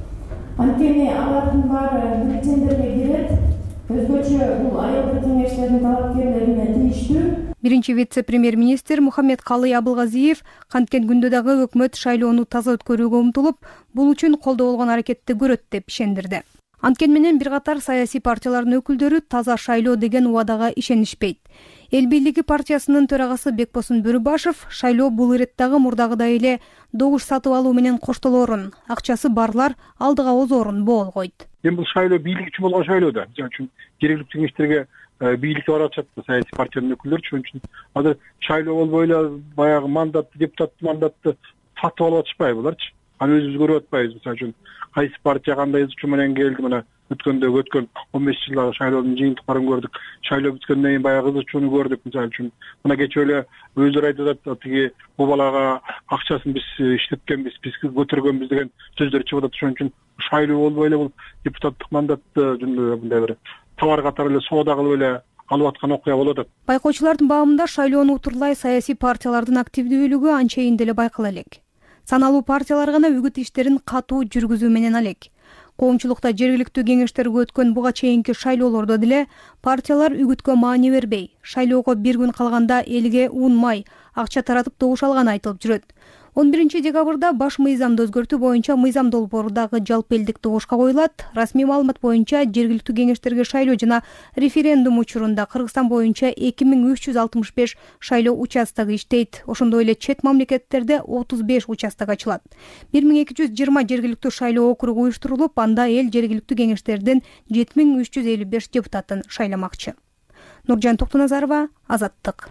Анткени алардын баары бюллетендерге кирет. Өзгөчө бул айылдык кеңештердин талапкерлерине тийиштүү. Биринчи вице-премьер-министр Мухаммед Калый Абылгазиев канткен күндө дагы өкмөт шайлоону таза өткөрүүгө умтулуп, бул үчүн колдо болгон аракетти көрөт деп ишендирди. Анткени менен бир катар саясий партиялардын өкүлдөрү таза шайлоо деген убадага ишенишпейт. Эл бийлиги партиясынын төрагасы Бекбосын Бөрүбашев шайлоо бул иреттагы мурдагыдай эле добуш сатып алуу менен коштолоорун, акчасы барлар алдыга озоорун боолгойт. Эми бул шайлоо бийлик үчүн болгон шайлоо да. Мисалы үчүн жергиликтүү кеңештерге бийликке барып атышат саясий партиянын өкүлдөрү, ошон үчүн азыр шайлоо болбой эле баягы мандатты, депутаттык мандатты сатып алып атышпайбы буларчы? Аны өзүбүз көрүп атпайбыз. Мисалы үчүн кайсы партия кандай ызчуу менен келди, мына өткөн 15 жылдагы шайлоонун жыйынтыктарын көрдүк. Шайлоо бүткөндөн кийин баягы ызчууну көрдүк. Мисалы үчүн мына кечээ эле өздөрү айтып атат, тиги бу балага акчасын биз иштеткенбиз, биз көтөргөнбүз деген сөздөр чыгып атат. Ошон үчүн шайлоо болбой эле бул депутаттык мандатты жөнүндө мындай бир товар катары эле соода кылып эле алып аткан окуя болуп атат. Байкоочулардын баамында шайлоону утурлай саясий партиялардын активдүүлүгү анчейин деле байкала элек. Саналуу партиялар гана үгүт иштерин катуу жүргүзүү менен алек. Коомчулукта жергиликтүү кеңештерге өткөн буга чейинки шайлоолордо деле партиялар үгүткө маани бербей, шайлоого бир күн калганда элге унмай, акча таратып добуш алганы айтылып жүрөт. 11 декабрда баш мыйзамды өзгөртүү боюнча мыйзам долбоору дагы жалпы элдик добушка коюлат. Расмий маалымат боюнча жергиликтүү кеңештерге шайлоо жана референдум учурунда Кыргызстан боюнча 2365 шайлоо участогу иштейт. Ошондой эле чет мамлекеттерде 35 участок ачылат. 1220 жергиликтүү шайлоо округу уюштурулуп, анда эл жергиликтүү кеңештердин 7355 депутатын шайламакчы. Нуржан Токтоназарова, Азаттык.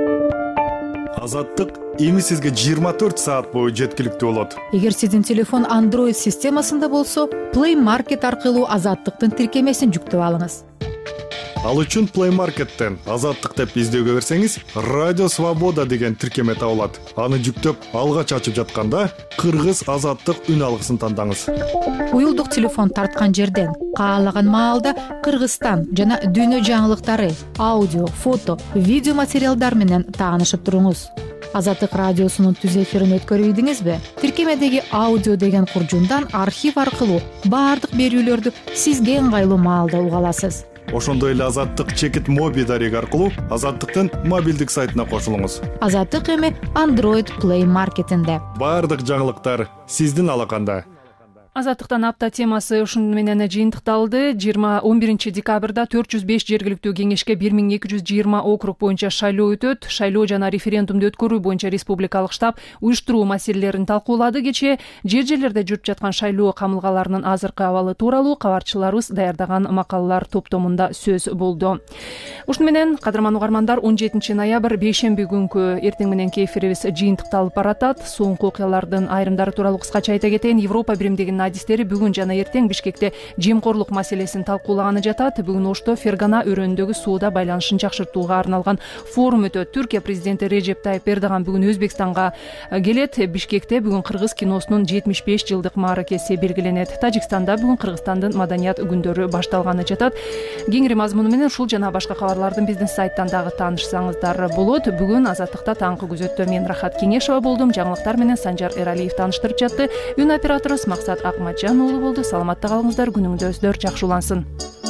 Азаттык эми сизге 24 саат бою жеткиликтүү болот. Эгер сиздин телефон Android системасында болсо, Play Market аркылуу Азаттыктын тиркемесин жүктөп алыңыз. Ал үчүн Play Market'тен Азаттык деп издөөгө берсеңиз, Радио Свобода деген тиркеме табылат. Аны жүктөп, алгач ачып жатканда Кыргыз Азаттык үн алгысын тандаңыз. Уюлдук телефон тарткан жерден каалаган маалда Кыргызстан жана дүйнө жаңылыктары, аудио, фото, видео материалдар менен таанышып туруңуз. Азаттык радиосунун түз эфирин өткөрүп ийдиңизби? Тиркемедеги аудио деген куржундан архив аркылуу баардык берүүлөрдү сизге ыңгайлуу маалда уга аласыз. Ошондой эле Азаттык чекит моби дареги аркылуу Азаттыктын мобилдик сайтына кошулуңуз. Азаттык эми Android Play маркетинде. Баардык жаңылыктар сиздин алаканда. Азаттыктан апта темасы ушуну менен жыйынтыкталды. 11 декабрда 405 жергиликтүү кеңешке 1220 округ боюнча шайлоо өтөт. Шайлоо жана референдумду өткөрүү боюнча республикалык штаб уюштуруу маселелерин талкуулады. Кечээ жер-жерлерде жүрүп жаткан шайлоо камылгаларынын азыркы абалы тууралуу кабарчыларыбыз даярдаган макалалар топтомунда сөз болду. Ушуну менен кадырман угармандар 17 ноябрь бейшемби күнкү эртең мененки эфирибиз жыйынтыкталып баратат. Соңку окуялардын айрымдары тууралуу кыскача айта кетейин. Европа биримдигинин адистери бүгүн жана эртең Бишкекте жемкорлук маселесин талкуулаганы жатат. Бүгүн Ошто Фергана өрөөнүндөгү соода байланышын жакшыртууга арналган форум өтөт. Түркия президенти Режеп Тайып Эрдоган бүгүн Өзбекстанга келет. Бишкекте бүгүн кыргыз киносунун 75 жылдык мааракеси белгиленет. Тажикстанда бүгүн Кыргызстандын маданият күндөрү башталганы жатат. Кеңири мазмуну менен ушул жана башка кабарлардын биздин сайттан дагы таанышсаңыздар болот. Бүгүн Азаттыкта таңкы күзөттө мен Рахат Кеңешова болдум. Жаңылыктар менен Санжар Эралиев тааныштырып жатты. Үн операторубуз Максат Акматжан уулу болду. Саламатта калыңыздар, күнүңүздөр жакшы улансын.